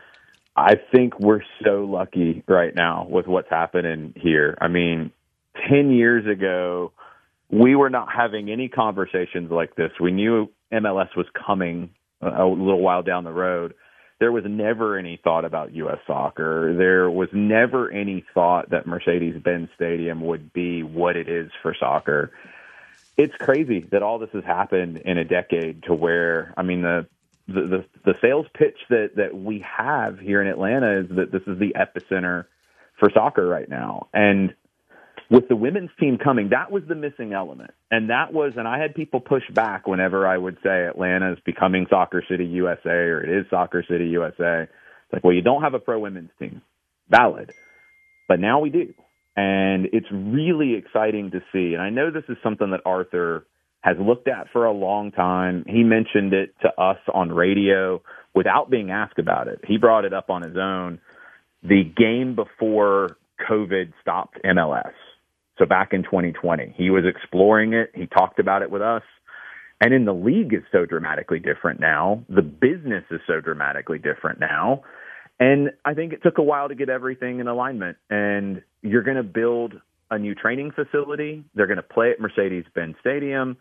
I think we're so lucky right now with what's happening here. I mean, ten years ago – we were not having any conversations like this. We knew M L S was coming a little while down the road. There was never any thought about U S Soccer. There was never any thought that Mercedes-Benz Stadium would be what it is for soccer. It's crazy that all this has happened in a decade to where, I mean, the the, the, the sales pitch that, that we have here in Atlanta is that this is the epicenter for soccer right now. And with the women's team coming, that was the missing element. And that was, and I had people push back whenever I would say Atlanta is becoming Soccer City U S A or it is Soccer City U S A. It's like, well, you don't have a pro women's team. Valid. But now we do. And it's really exciting to see. And I know this is something that Arthur has looked at for a long time. He mentioned it to us on radio without being asked about it. He brought it up on his own. The game before COVID stopped M L S. So back in twenty twenty, he was exploring it. He talked about it with us. And in the league is so dramatically different now. The business is so dramatically different now. And I think it took a while to get everything in alignment. And you're going to build a new training facility. They're going to play at Mercedes-Benz Stadium.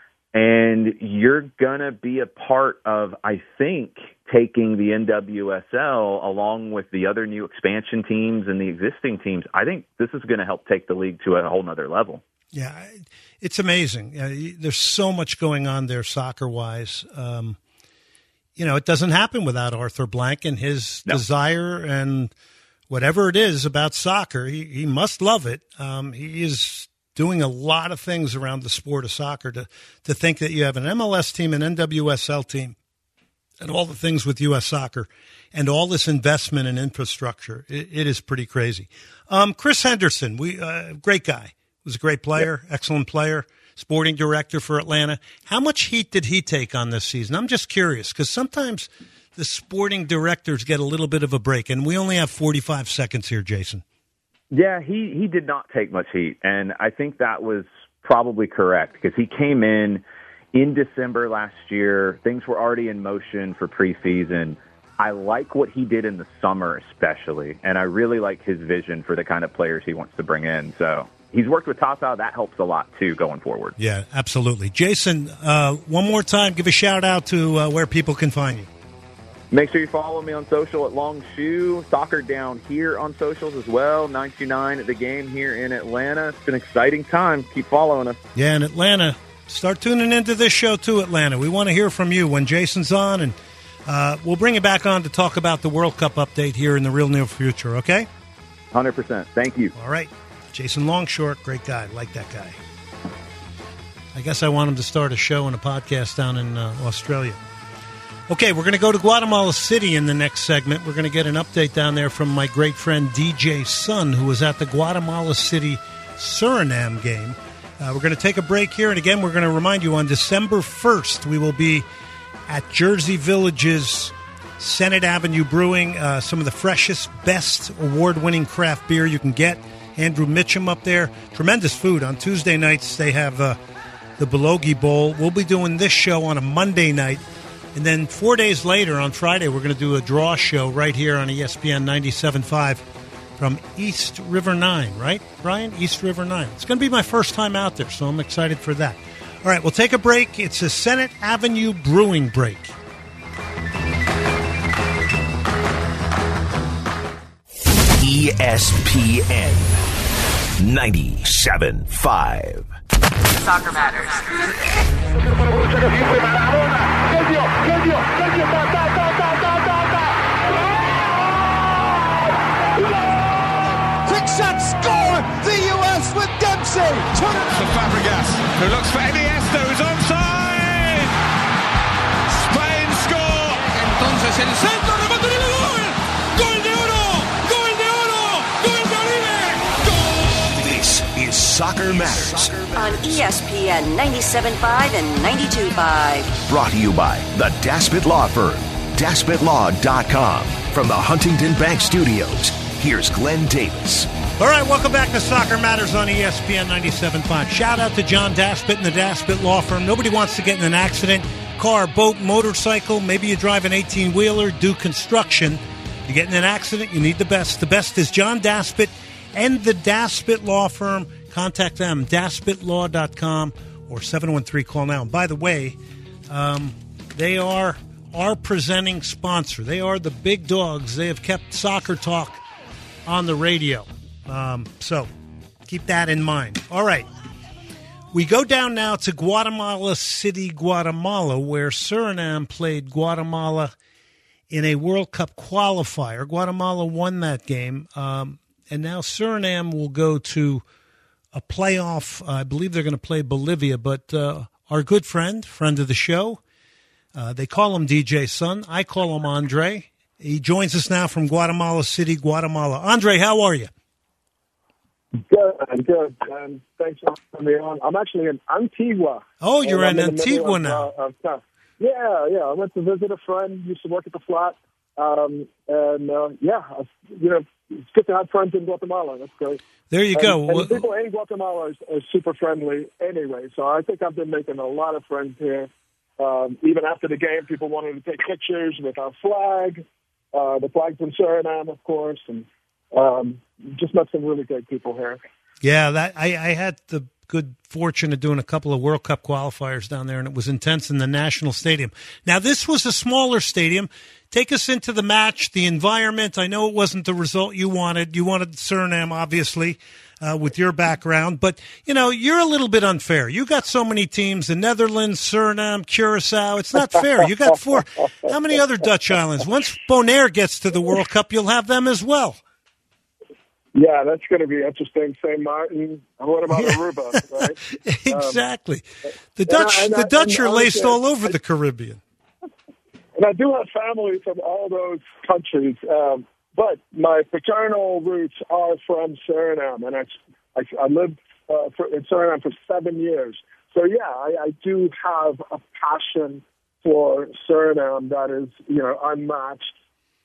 And you're going to be a part of, I think, taking the N W S L along with the other new expansion teams and the existing teams. I think this is going to help take the league to a whole nother level. Yeah, it's amazing. Uh, there's so much going on there soccer-wise. Um, you know, it doesn't happen without Arthur Blank and his no. desire and whatever it is about soccer. He, he must love it. Um, he is doing a lot of things around the sport of soccer to, to think that you have an M L S team, an N W S L team, and all the things with U S Soccer and all this investment in infrastructure. It, it is pretty crazy. Um, Chris Henderson, we uh, great guy. Was a great player, yep. excellent player, sporting director for Atlanta. How much heat did he take on this season? I'm just curious because sometimes the sporting directors get a little bit of a break, and we only have forty-five seconds here, Jason. Yeah, he, he did not take much heat, and I think that was probably correct because he came in in December last year. Things were already in motion for preseason. I like what he did in the summer especially, and I really like his vision for the kind of players he wants to bring in. So he's worked with Tata. That helps a lot, too, going forward. Yeah, absolutely. Jason, uh, one more time, give a shout-out to uh, where people can find you. Make sure you follow me on social at Long Shoe. Soccer Down here on socials as well. nine two nine at the game here in Atlanta. It's an exciting time. Keep following us. Yeah, in Atlanta. Start tuning into this show, too, Atlanta. We want to hear from you when Jason's on, and uh, we'll bring you back on to talk about the World Cup update here in the real near future, okay? one hundred percent. Thank you. All right. Jason Longshore, great guy. Like that guy. I guess I want him to start a show and a podcast down in uh, Australia. Okay, we're going to go to Guatemala City in the next segment. We're going to get an update down there from my great friend D J Sun, who was at the Guatemala City Suriname game. Uh, we're going to take a break here, and again, we're going to remind you on December first, we will be at Jersey Village's Senate Avenue Brewing, uh, some of the freshest, best award-winning craft beer you can get. Andrew Mitchum up there. Tremendous food. On Tuesday nights, they have uh, the Belogi Bowl. We'll be doing this show on a Monday night. And then four days later, on Friday, we're going to do a draw show right here on E S P N ninety-seven point five from East River nine, right, Brian? East River nine. It's going to be my first time out there, so I'm excited for that. All right, we'll take a break. It's a Senate Avenue Brewing break. E S P N ninety-seven point five. Soccer Matters. Quick shot, score! The U S with Dempsey! For Fabregas, who looks for Iniesta, who's onside! Spain score! Entonces el centro, remate de gol! ¡Gol de oro! ¡Gol de oro! ¡Gol de Oribe! This is Soccer Matters. On E S P N ninety-seven point five and ninety-two point five. Brought to you by the Daspit Law Firm, daspit law dot com. From the Huntington Bank Studios, here's Glenn Davis. All right, welcome back to Soccer Matters on E S P N ninety-seven point five. Shout out to John Daspit and the Daspit Law Firm. Nobody wants to get in an accident. Car, boat, motorcycle, maybe you drive an eighteen-wheeler, do construction. You get in an accident, you need the best. The best is John Daspit and the Daspit Law Firm. Contact them, daspit law dot com or seven one three call now. And by the way, um, they are our presenting sponsor. They are the big dogs. They have kept Soccer Talk on the radio. Um, so keep that in mind. All right. We go down now to Guatemala City, Guatemala, where Suriname played Guatemala in a World Cup qualifier. Guatemala won that game. Um, and now Suriname will go to a playoff. I believe they're going to play Bolivia, but uh, our good friend, friend of the show, uh, they call him D J Sun. I call him Andre. He joins us now from Guatemala City, Guatemala. Andre, how are you? Good, good. And thanks for having me on. I'm actually in Antigua. Oh, you're in, in Antigua of, now. Uh, of town. Yeah, yeah. I went to visit a friend. Used to work at the flat. Um, and, uh, yeah, I, you know, it's good to have friends in Guatemala. That's great. There you and, go. And the people in Guatemala are, are super friendly anyway. So I think I've been making a lot of friends here. Um, even after the game, people wanted to take pictures with our flag, uh, the flag from Suriname, of course, and um, just met some really great people here. Yeah, that I, I had the good fortune of doing a couple of World Cup qualifiers down there, and it was intense in the National Stadium. Now, this was a smaller stadium. Take us into the match, the environment. I know it wasn't the result you wanted. You wanted Suriname, obviously, uh, with your background. But, you know, you're a little bit unfair. You got so many teams, the Netherlands, Suriname, Curacao. It's not fair. You got four. How many other Dutch islands? Once Bonaire gets to the World Cup, you'll have them as well. Yeah, that's going to be interesting. Saint Martin. What about Aruba? Right? Exactly. Um, the Dutch, and I, and the I, Dutch and are laced I, all over the Caribbean. And I do have family from all those countries, um, but my paternal roots are from Suriname, and I, I, I lived uh, for, in Suriname for seven years. So yeah, I, I do have a passion for Suriname that is, you know, unmatched.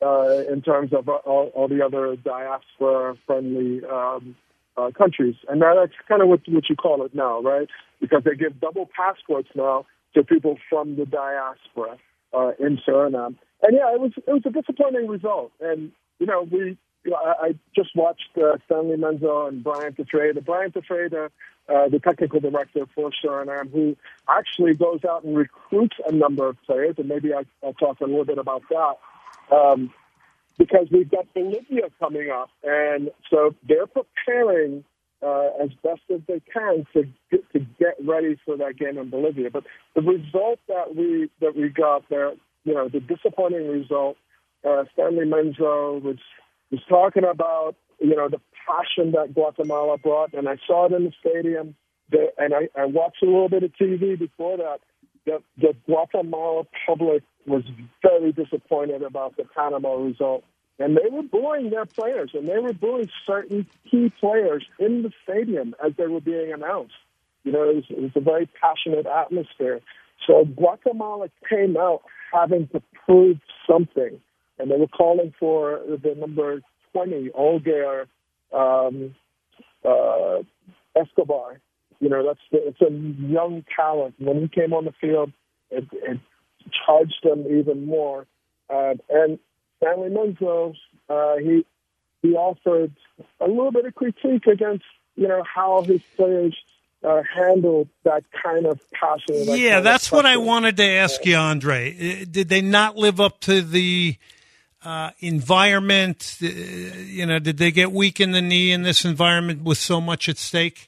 uh, in terms of all, all the other diaspora-friendly um, uh, countries. And that, that's kind of what, what you call it now, right? Because they give double passports now to people from the diaspora uh, in Suriname. And, yeah, it was it was a disappointing result. And, you know, we you know, I, I just watched uh, Stanley Menzo and Brian Tefreda. Brian Tefreda, uh, the technical director for Suriname, who actually goes out and recruits a number of players, and maybe I, I'll talk a little bit about that, um, because we've got Bolivia coming up. And so they're preparing uh, as best as they can to get, to get ready for that game in Bolivia. But the result that we that we got there, you know, the disappointing result, uh, Stanley Menzo was was talking about, you know, the passion that Guatemala brought, and I saw it in the stadium, the, and I, I watched a little bit of T V before that. The, the Guatemala public was very disappointed about the Panama result, and they were booing their players, and they were booing certain key players in the stadium as they were being announced. You know, it was, it was a very passionate atmosphere. So Guatemala came out having to prove something, and they were calling for the number twenty, Olger um, uh, Escobar. You know, that's the, it's a young talent. When he came on the field, it, it charged them even more. Uh, and Stanley Menzo, uh, he he offered a little bit of critique against, you know, how his players Uh, handled that kind of passion. That yeah, kind that's of what I wanted to ask you, Andre. Did they not live up to the uh, environment? Uh, you know, did they get weak in the knee in this environment with so much at stake?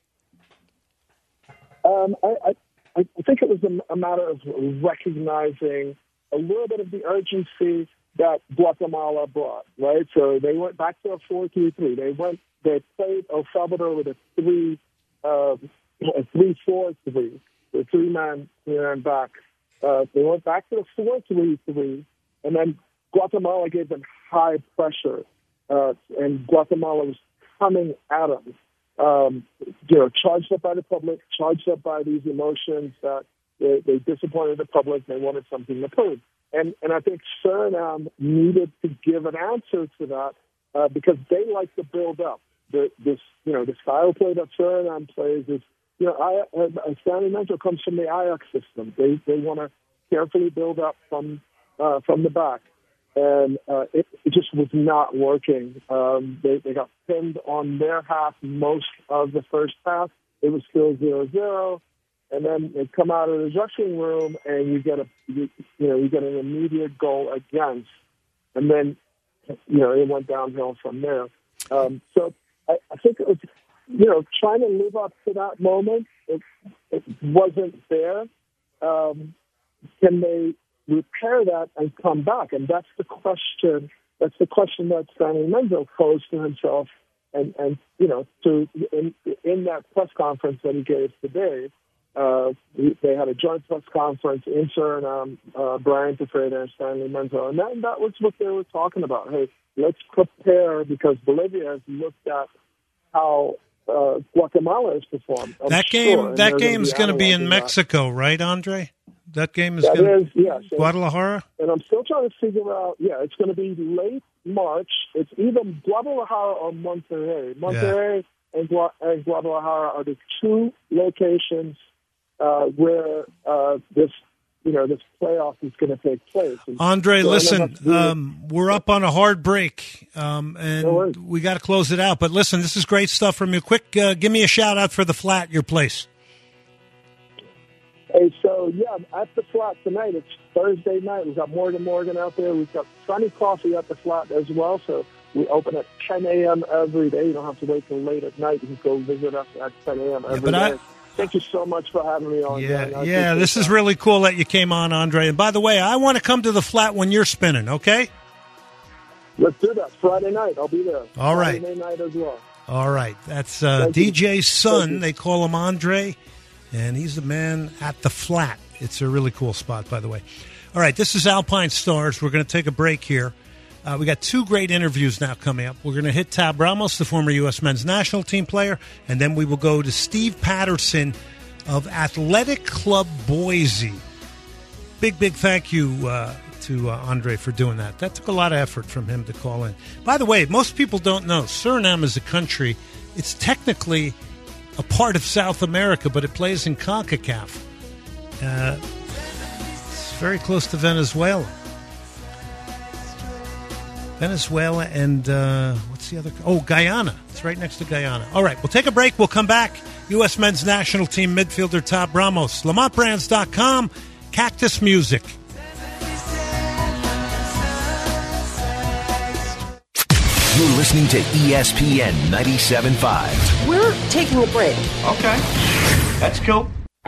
Um, I, I, I think it was a, a matter of recognizing a little bit of the urgency that Guatemala brought, right? So they went back to a four three three. They went, they played El Salvador with a three, uh, a three four three, the three man, three man back. Uh, they went back to the four three three, and then Guatemala gave them high pressure, uh, and Guatemala was coming at them. Um, you know, charged up by the public, charged up by these emotions that they, they disappointed the public. They wanted something to prove, and and I think Suriname needed to give an answer to that uh, because they like to build up. The, this, you know, the style play that Suriname plays is, you know, I, uh, Stanley Menzo comes from the Ajax system. They they want to carefully build up from uh, from the back, and uh, it, it just was not working. Um, they they got pinned on their half most of the first half. It was still zero zero, and then they come out of the dressing room and you get a you, you know you get an immediate goal against, and then you know it went downhill from there. Um, so I, I think it was, you know, trying to live up to that moment, it, it wasn't there. Um, can they repair that and come back? And that's the question. That's the question that Stanley Menzo posed to himself, and, and you know, to in, in that press conference that he gave today. Uh, they had a joint press conference in Suriname, uh, Brian Tefreda and Stanley Menzo, and that, that was what they were talking about. Hey, let's prepare, because Bolivia has looked at how uh, Guatemala has performed. I'm that game, sure, that game is going to be in that. Mexico, right, Andre? That game is That going is, yes. Guadalajara? And I'm still trying to figure out, yeah, it's going to be late March. It's either Guadalajara or Monterrey. Monterrey yeah. and, Gua- and Guadalajara are the two locations uh, where uh, this you know, this playoff is going to take place. And Andre, so listen, um, we're up on a hard break, um, and no we got to close it out. But listen, this is great stuff from you. Quick, uh, give me a shout out for the Flat, your place. Hey, so, yeah, at the Flat tonight, it's Thursday night. We've got Morgan Morgan out there. We've got Sunny Coffee at the Flat as well. So we open at ten a.m. every day. You don't have to wait till late at night. You can go visit us at ten a.m. every yeah, day. I- Thank you so much for having me on. Yeah, Dan. yeah, this is really cool that you came on, Andre. And by the way, I want to come to the Flat when you're spinning, okay? Let's do that. Friday night, I'll be there. All right. Friday night as well. All right. That's uh, D J's son. They call him Andre, and he's the man at the Flat. It's a really cool spot, by the way. All right, this is Alpine Stars. We're going to take a break here. Uh, we got two great interviews now coming up. We're going to hit Tab Ramos, the former U S men's national team player, and then we will go to Steve Patterson of Athletic Club Boise. Big, big thank you uh, to uh, Andre for doing that. That took a lot of effort from him to call in. By the way, most people don't know Suriname is a country. It's technically a part of South America, but it plays in CONCACAF. Uh, it's very close to Venezuela. Venezuela and uh, what's the other? Oh, Guyana. It's right next to Guyana. All right, we'll take a break. We'll come back. U S men's national team midfielder Tab Ramos. Lamont Brands dot com. Cactus Music. You're listening to E S P N ninety-seven point five. We're taking a break. Okay. That's cool.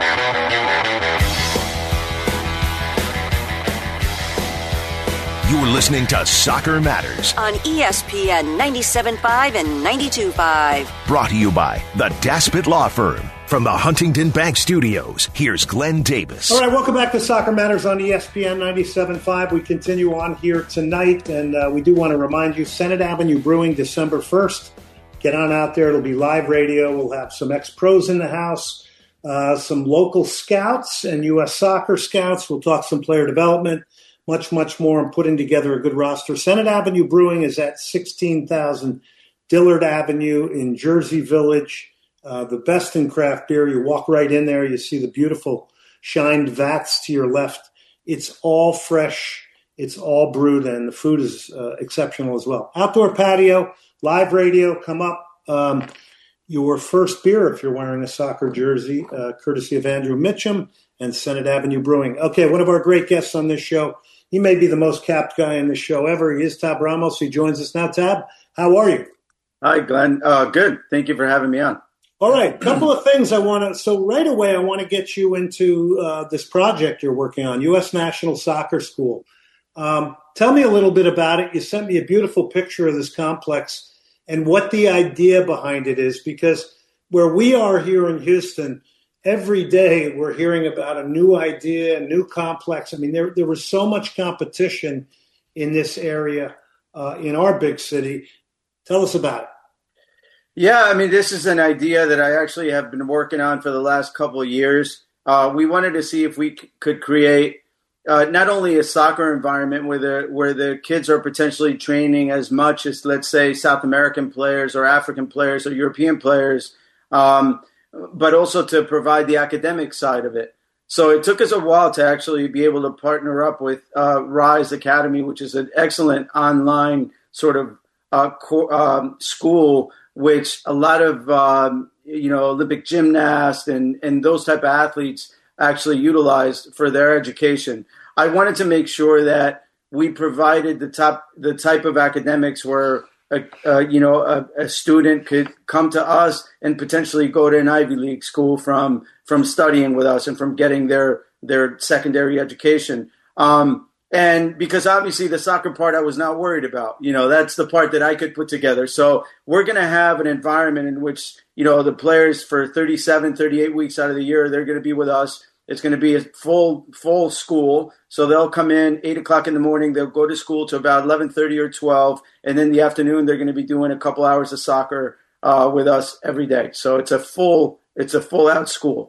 You're listening to Soccer Matters on E S P N ninety-seven point five and ninety-two point five. Brought to you by the Daspit Law Firm. From the Huntington Bank Studios, here's Glenn Davis. All right, welcome back to Soccer Matters on E S P N ninety-seven point five. We continue on here tonight, and uh, we do want to remind you, Senate Avenue Brewing, December first. Get on out there. It'll be live radio. We'll have some ex-pros in the house, uh, some local scouts and U S soccer scouts. We'll talk some player development, much, much more, and putting together a good roster. Senate Avenue Brewing is at sixteen thousand Dillard Avenue in Jersey Village. Uh, the best in craft beer. You walk right in there. You see the beautiful shined vats to your left. It's all fresh. It's all brewed, and the food is uh, exceptional as well. Outdoor patio, live radio, come up. Um, your first beer if you're wearing a soccer jersey, uh, courtesy of Andrew Mitchum and Senate Avenue Brewing. Okay, one of our great guests on this show. He may be the most capped guy in the show ever. He is Tab Ramos. He joins us now. Tab, how are you? Hi, Glenn. Uh, good. Thank you for having me on. All right, a couple of things I want to – so right away I want to get you into uh, this project you're working on, U S National Soccer School. Um, tell me a little bit about it. You sent me a beautiful picture of this complex and what the idea behind it is, because where we are here in Houston, every day we're hearing about a new idea, a new complex. I mean, there, there was so much competition in this area, uh, in our big city. Tell us about it. Yeah, I mean, this is an idea that I actually have been working on for the last couple of years. Uh, we wanted to see if we c- could create uh, not only a soccer environment where the where the kids are potentially training as much as, let's say, South American players or African players or European players, um, but also to provide the academic side of it. So it took us a while to actually be able to partner up with uh, Rise Academy, which is an excellent online sort of uh, co- um, school, which a lot of, um, you know, Olympic gymnasts and, and those type of athletes actually utilized for their education. I wanted to make sure that we provided the top, the type of academics where, a, uh, you know, a, a student could come to us and potentially go to an Ivy League school from from studying with us and from getting their their secondary education. Um, And because obviously the soccer part I was not worried about, you know, that's the part that I could put together. So we're going to have an environment in which, you know, the players for thirty-seven, thirty-eight weeks out of the year, they're going to be with us. It's going to be a full, full school. So they'll come in eight o'clock in the morning. They'll go to school to about eleven thirty or twelve. And then in the afternoon, they're going to be doing a couple hours of soccer uh, with us every day. So it's a full, it's a full out school.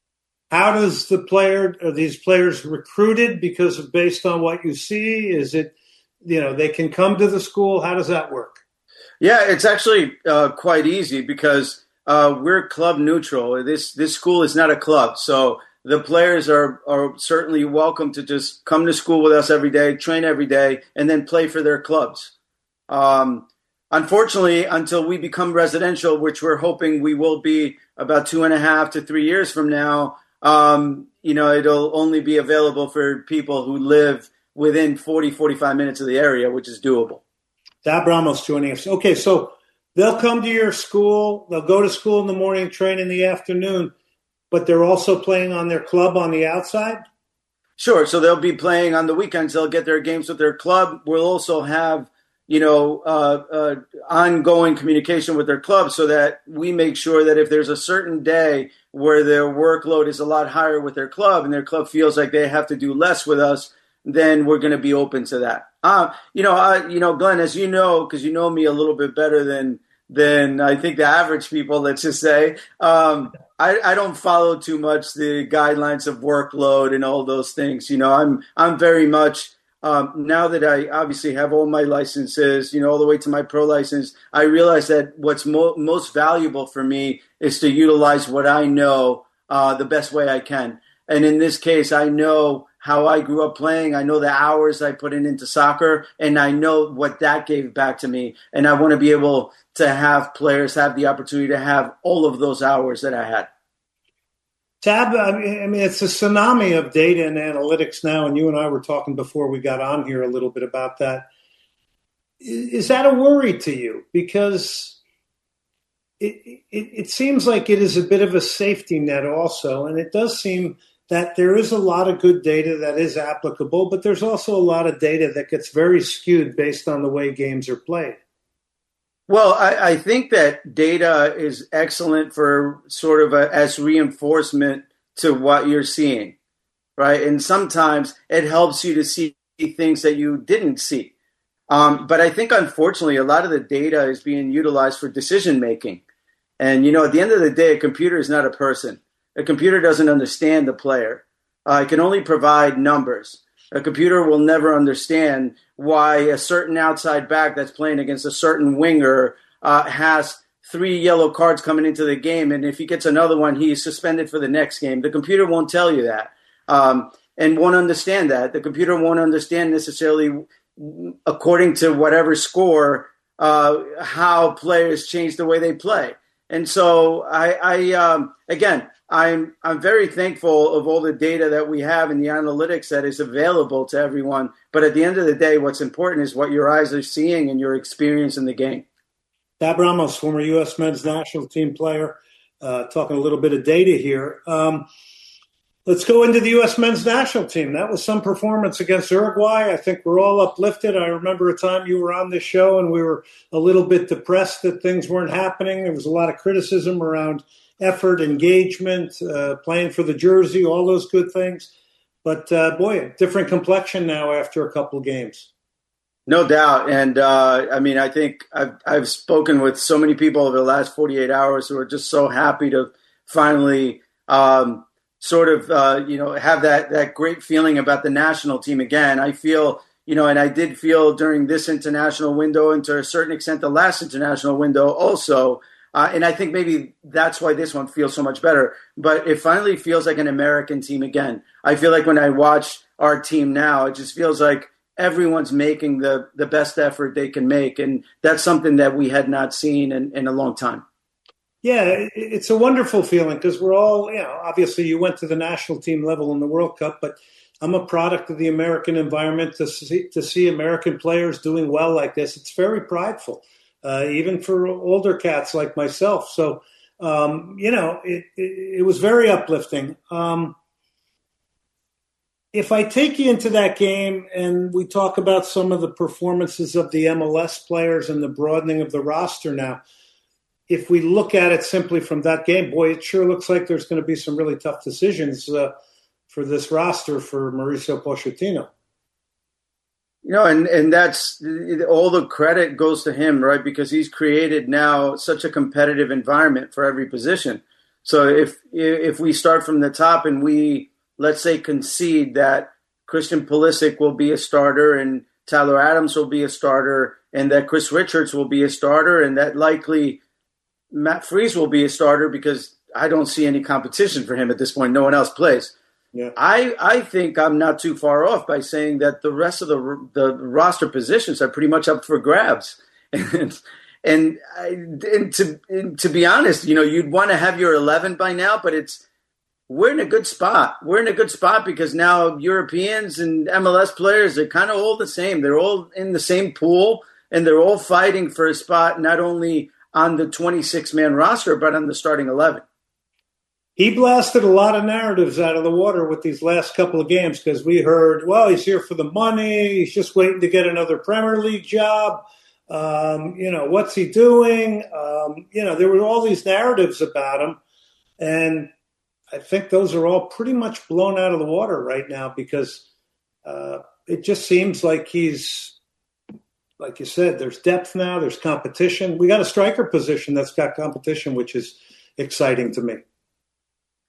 How does the player, are these players recruited because of based on what you see? Is it, you know, they can come to the school? How does that work? Yeah, it's actually uh, quite easy because uh, we're club neutral. This this school is not a club. So the players are, are certainly welcome to just come to school with us every day, train every day, and then play for their clubs. Um, unfortunately, until we become residential, which we're hoping we will be about two and a half to three years from now, Um, you know, it'll only be available for people who live within forty, forty-five minutes of the area, which is doable. Tab Ramos joining us. Okay, so they'll come to your school. They'll go to school in the morning, train in the afternoon, but they're also playing on their club on the outside? Sure. So they'll be playing on the weekends. They'll get their games with their club. We'll also have, you know, uh, uh, ongoing communication with their club so that we make sure that if there's a certain day where their workload is a lot higher with their club and their club feels like they have to do less with us, then we're going to be open to that. Uh, you know, uh, you know, Glenn, as you know, because you know me a little bit better than than I think the average people, let's just say, um, I, I don't follow too much the guidelines of workload and all those things. You know, I'm I'm very much um, now that I obviously have all my licenses, you know, all the way to my pro license, I realize that what's mo- most valuable for me is to utilize what I know uh, the best way I can. And in this case, I know how I grew up playing. I know the hours I put in into soccer, and I know what that gave back to me. And I want to be able to have players have the opportunity to have all of those hours that I had. Tab, I mean, it's a tsunami of data and analytics now, and you and I were talking before we got on here a little bit about that. Is that a worry to you? Because it, it, it seems like it is a bit of a safety net also, and it does seem that there is a lot of good data that is applicable, but there's also a lot of data that gets very skewed based on the way games are played. Well, I, I think that data is excellent for sort of a, as reinforcement to what you're seeing, right? And sometimes it helps you to see things that you didn't see. Um, but I think, unfortunately, a lot of the data is being utilized for decision making. And, you know, at the end of the day, a computer is not a person. A computer doesn't understand the player. Uh, it can only provide numbers. A computer will never understand why a certain outside back that's playing against a certain winger uh, has three yellow cards coming into the game, and if he gets another one, he's suspended for the next game. The computer won't tell you that um, and won't understand that. The computer won't understand necessarily, according to whatever score, uh, how players change the way they play. And so, I, I um, again, I'm I'm very thankful of all the data that we have and the analytics that is available to everyone. But at the end of the day, what's important is what your eyes are seeing and your experience in the game. Tab Ramos, former U S men's national team player, uh, talking a little bit of data here. Um, let's go into the U S men's national team. That was some performance against Uruguay. I think we're all uplifted. I remember a time you were on this show and we were a little bit depressed that things weren't happening. There was a lot of criticism around effort, engagement, uh, playing for the jersey, all those good things. But, uh, boy, a different complexion now after a couple of games. No doubt. And, uh, I mean, I think I've, I've spoken with so many people over the last forty-eight hours who are just so happy to finally um, sort of, uh, you know, have that, that great feeling about the national team again. I feel, you know, and I did feel during this international window and to a certain extent the last international window also. Uh, and I think maybe that's why this one feels so much better. But it finally feels like an American team again. I feel like when I watch our team now, it just feels like everyone's making the, the best effort they can make. And that's something that we had not seen in, in a long time. Yeah, it's a wonderful feeling because we're all, you know, obviously you went to the national team level in the World Cup, but I'm a product of the American environment. To see, to see American players doing well like this, it's very prideful. Uh, even for older cats like myself. So, um, you know, it, it, it was very uplifting. Um, if I take you into that game and we talk about some of the performances of the M L S players and the broadening of the roster now, if we look at it simply from that game, boy, it sure looks like there's going to be some really tough decisions uh, for this roster for Mauricio Pochettino. You know, and, and that's all the credit goes to him, right? Because he's created now such a competitive environment for every position. So if if we start from the top and we, let's say, concede that Christian Pulisic will be a starter and Tyler Adams will be a starter and that Chris Richards will be a starter and that likely Matt Freese will be a starter because I don't see any competition for him at this point. No one else plays. Yeah. I, I think I'm not too far off by saying that the rest of the the roster positions are pretty much up for grabs. And and, I, and to and to be honest, you know, you'd want to have your eleven by now, but it's we're in a good spot. We're in a good spot because now Europeans and M L S players are kind of all the same. They're all in the same pool, and they're all fighting for a spot not only on the twenty-six man roster, but on the starting eleven. He blasted a lot of narratives out of the water with these last couple of games because we heard, well, he's here for the money. He's just waiting to get another Premier League job. Um, you know, what's he doing? Um, you know, there were all these narratives about him. And I think those are all pretty much blown out of the water right now because uh, it just seems like he's, like you said, there's depth now, there's competition. We got a striker position that's got competition, which is exciting to me.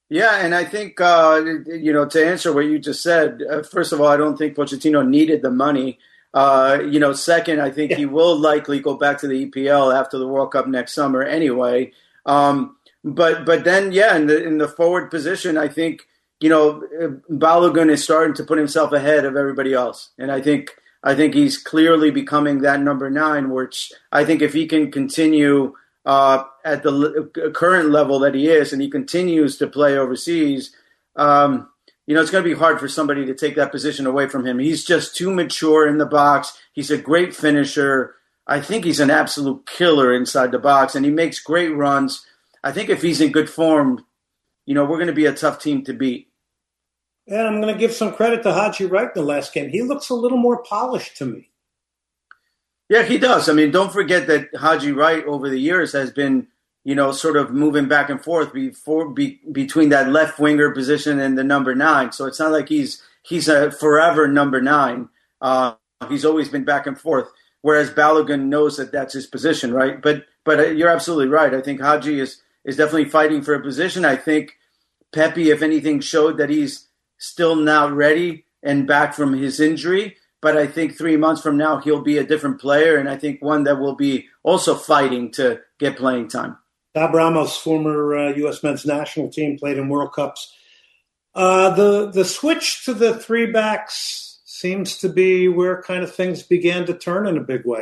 Yeah, and I think, uh, you know, to answer what you just said, uh, first of all, I don't think Pochettino needed the money. Uh, you know, second, I think yeah. he will likely go back to the E P L after the World Cup next summer anyway. Um, but but then, yeah, in the in the forward position, I think, you know, Balogun is starting to put himself ahead of everybody else. And I think I think he's clearly becoming that number nine, which I think if he can continue uh, at the current level that he is and he continues to play overseas, um, you know, it's going to be hard for somebody to take that position away from him. He's just too mature in the box. He's a great finisher. I think he's an absolute killer inside the box, and he makes great runs. I think if he's in good form, you know, we're going to be a tough team to beat. And I'm going to give some credit to Haji Wright in the last game. He looks a little more polished to me. Yeah, he does. I mean, don't forget that Haji Wright over the years has been, you know, sort of moving back and forth before be, between that left winger position and the number nine. So it's not like he's he's a forever number nine. Uh, he's always been back and forth. Whereas Balogun knows that that's his position, right? But but you're absolutely right. I think Haji is is definitely fighting for a position. I think Pepe, if anything, showed that he's still not ready and back from his injury. But I think three months from now, he'll be a different player, and I think one that will be also fighting to get playing time. Tab Ramos, former uh, U S men's national team, played in World Cups. Uh, the the switch to the three backs seems to be where kind of things began to turn in a big way.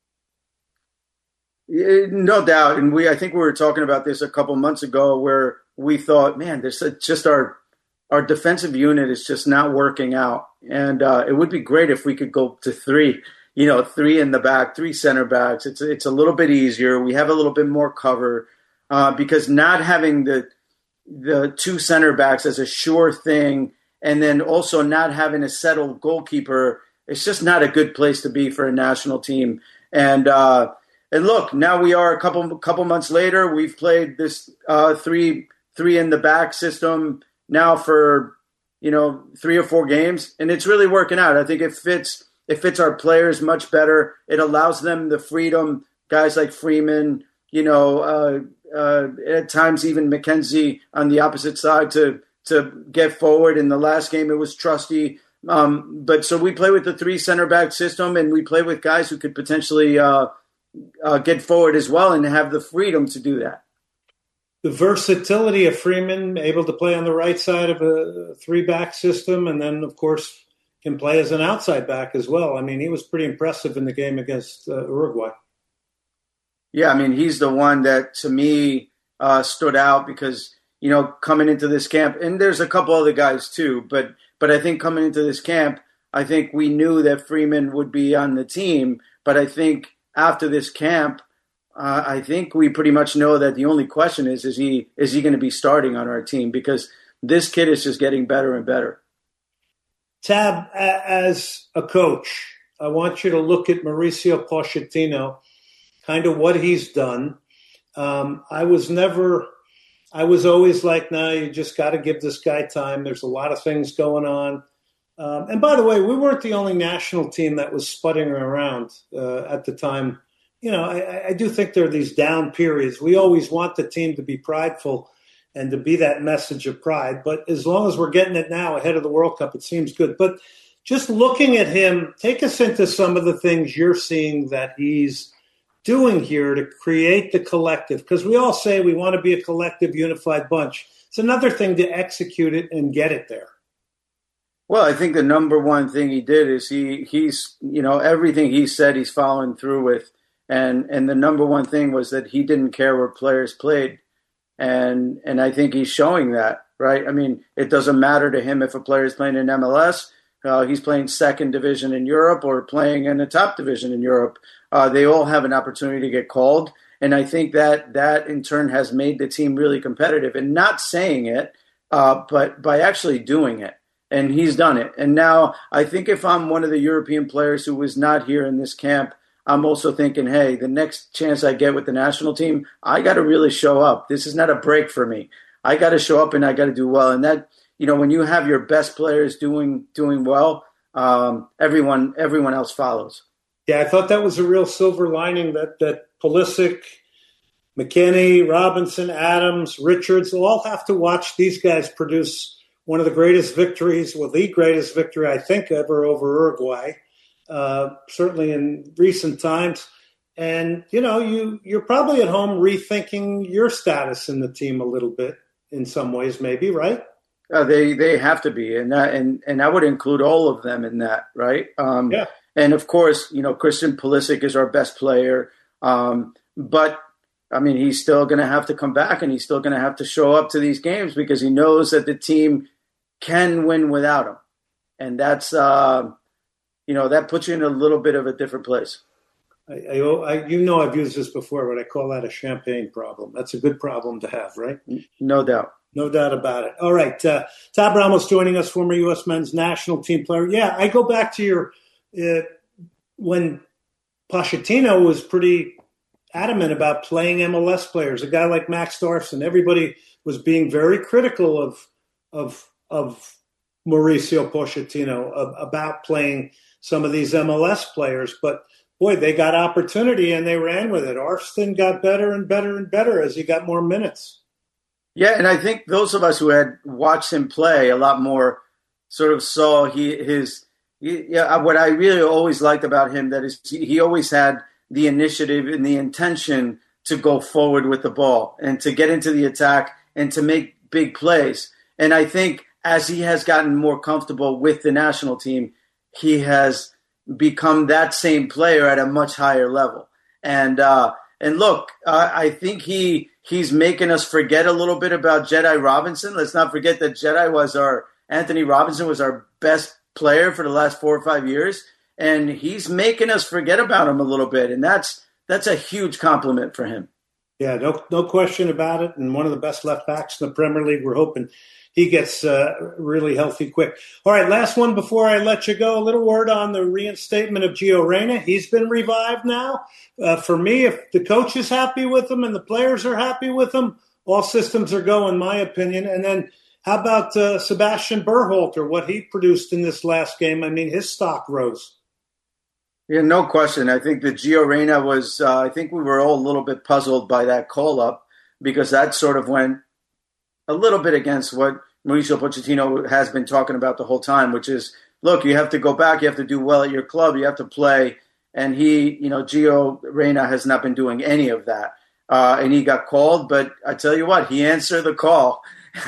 No doubt, and we I think we were talking about this a couple months ago, where we thought, man, this is just our our defensive unit is just not working out, and uh, it would be great if we could go to three. You know, three in the back, three center backs. It's it's a little bit easier. We have a little bit more cover uh, because not having the the two center backs as a sure thing, and then also not having a settled goalkeeper, it's just not a good place to be for a national team. And uh, and look, now we are a couple couple months later. We've played this uh, three three in the back system now for you know three or four games, and it's really working out. I think it fits. It fits our players much better. It allows them the freedom. Guys like Freeman, you know, uh, uh, at times even McKenzie on the opposite side to to get forward. In the last game, it was Trusty. Um, but so we play with the three center back system, and we play with guys who could potentially uh, uh, get forward as well and have the freedom to do that. The versatility of Freeman, able to play on the right side of a three back system, and then of course can play as an outside back as well. I mean, he was pretty impressive in the game against uh, Uruguay. Yeah, I mean, he's the one that, to me, uh, stood out because, you know, coming into this camp, and there's a couple other guys too, but but I think coming into this camp, I think we knew that Freeman would be on the team, but I think after this camp, uh, I think we pretty much know that the only question is, is he is he going to be starting on our team? Because this kid is just getting better and better. Tab, as a coach, I want you to look at Mauricio Pochettino, kind of what he's done. Um, I was never, I was always like, no, you just got to give this guy time. There's a lot of things going on. Um, and by the way, we weren't the only national team that was sputtering around uh, at the time. You know, I, I do think there are these down periods. We always want the team to be prideful and to be that message of pride. But as long as we're getting it now ahead of the World Cup, it seems good. But just looking at him, take us into some of the things you're seeing that he's doing here to create the collective. Because we all say we want to be a collective, unified bunch. It's another thing to execute it and get it there. Well, I think the number one thing he did is he he's, you know, everything he said he's following through with. And and the number one thing was that he didn't care where players played. And and I think he's showing that, right? I mean, it doesn't matter to him if a player is playing in M L S, uh, he's playing second division in Europe or playing in the top division in Europe. Uh, they all have an opportunity to get called. And I think that that in turn has made the team really competitive, and not saying it, uh, but by actually doing it. And he's done it. And now I think if I'm one of the European players who was not here in this camp, I'm also thinking, hey, the next chance I get with the national team, I got to really show up. This is not a break for me. I got to show up and I got to do well. And that, you know, when you have your best players doing doing well, um, everyone everyone else follows. Yeah, I thought that was a real silver lining that that Pulisic McKinney, Robinson, Adams, Richards, they'll all have to watch these guys produce one of the greatest victories, well, the greatest victory I think ever over Uruguay, uh, certainly in recent times. And, you know, you, you're probably at home rethinking your status in the team a little bit in some ways, maybe, right? Uh, they they have to be, and that, and and I would include all of them in that, right? Um, yeah. And of course, you know, Christian Pulisic is our best player, um, but I mean, he's still going to have to come back, and he's still going to have to show up to these games because he knows that the team can win without him, and that's uh, you know that puts you in a little bit of a different place. I, I, I, you know, I've used this before, but I call that a champagne problem. That's a good problem to have, right? No doubt. No doubt about it. All right. Uh, Tab Ramos joining us, former U S men's national team player. Yeah, I go back to your uh, when Pochettino was pretty adamant about playing M L S players. A guy like Max Darson, everybody was being very critical of of of Mauricio Pochettino of, about playing some of these M L S players. But boy, they got opportunity and they ran with it. Arsene got better and better and better as he got more minutes. Yeah, and I think those of us who had watched him play a lot more sort of saw he his he, yeah what I really always liked about him that is he, he always had the initiative and the intention to go forward with the ball and to get into the attack and to make big plays. And I think as he has gotten more comfortable with the national team, he has become that same player at a much higher level. And uh, and look, uh, I think he. He's making us forget a little bit about Jedi Robinson. Let's not forget that Jedi was our Anthony Robinson was our best player for the last four or five years, and he's making us forget about him a little bit, and that's that's a huge compliment for him. Yeah, no no question about it, and one of the best left backs in the Premier League. We're hoping he gets uh, really healthy quick. All right, last one before I let you go. A little word on the reinstatement of Gio Reyna. He's been revived now. Uh, for me, if the coach is happy with him and the players are happy with him, all systems are go, in my opinion. And then how about uh, Sebastian Berhalter, what he produced in this last game? I mean, his stock rose. Yeah, no question. I think that Gio Reyna was, uh, I think we were all a little bit puzzled by that call-up because that sort of went a little bit against what Mauricio Pochettino has been talking about the whole time, which is, look, you have to go back, you have to do well at your club, you have to play. And he, you know, Gio Reyna has not been doing any of that. Uh, and he got called, but I tell you what, he answered the call.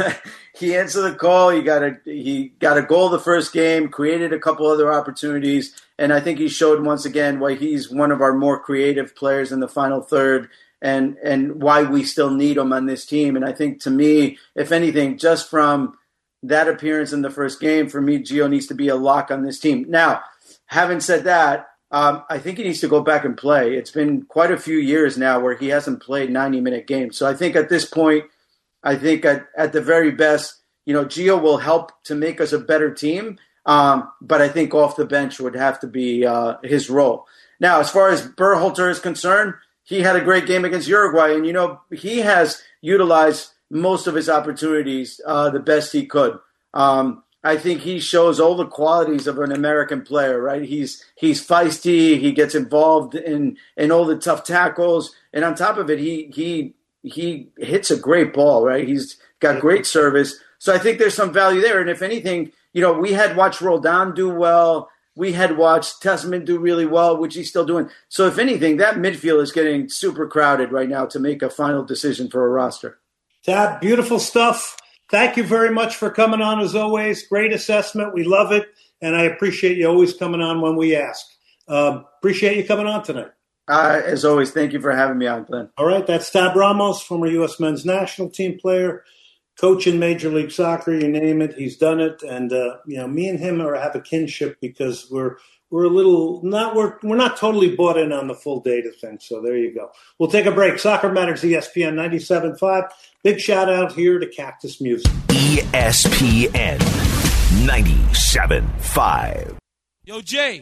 he answered the call. He got a he got a goal the first game, created a couple other opportunities, and I think he showed once again why he's one of our more creative players in the final third, and and why we still need him on this team. And I think, to me, if anything, just from that appearance in the first game, for me, Gio needs to be a lock on this team. Now, having said that, Um, I think he needs to go back and play. It's been quite a few years now where he hasn't played ninety-minute games. So I think at this point, I think at, at the very best, you know, Gio will help to make us a better team. Um, but I think off the bench would have to be uh, his role. Now, as far as Berhalter is concerned, he had a great game against Uruguay. And, you know, he has utilized most of his opportunities uh, the best he could. Um I think he shows all the qualities of an American player, right? He's he's feisty. He gets involved in, in all the tough tackles, and on top of it, he he he hits a great ball, right? He's got great service, so I think there's some value there. And if anything, you know, we had watched Roldan do well. We had watched Tessman do really well, which he's still doing. So if anything, that midfield is getting super crowded right now to make a final decision for a roster. Tab, beautiful stuff. Thank you very much for coming on, as always. Great assessment. We love it, and I appreciate you always coming on when we ask. Uh, appreciate you coming on tonight. Uh, as always, thank you for having me on, Glenn. All right, that's Tab Ramos, former U S men's national team player, coach in Major League Soccer, you name it, he's done it. And, uh, you know, me and him are, have a kinship because we're we're a little not we're we're not totally bought in on the full data thing. So there you go. We'll take a break. Soccer Matters, E S P N ninety-seven point five. Big shout out here to Cactus Music. E S P N ninety-seven point five. Yo, Jay.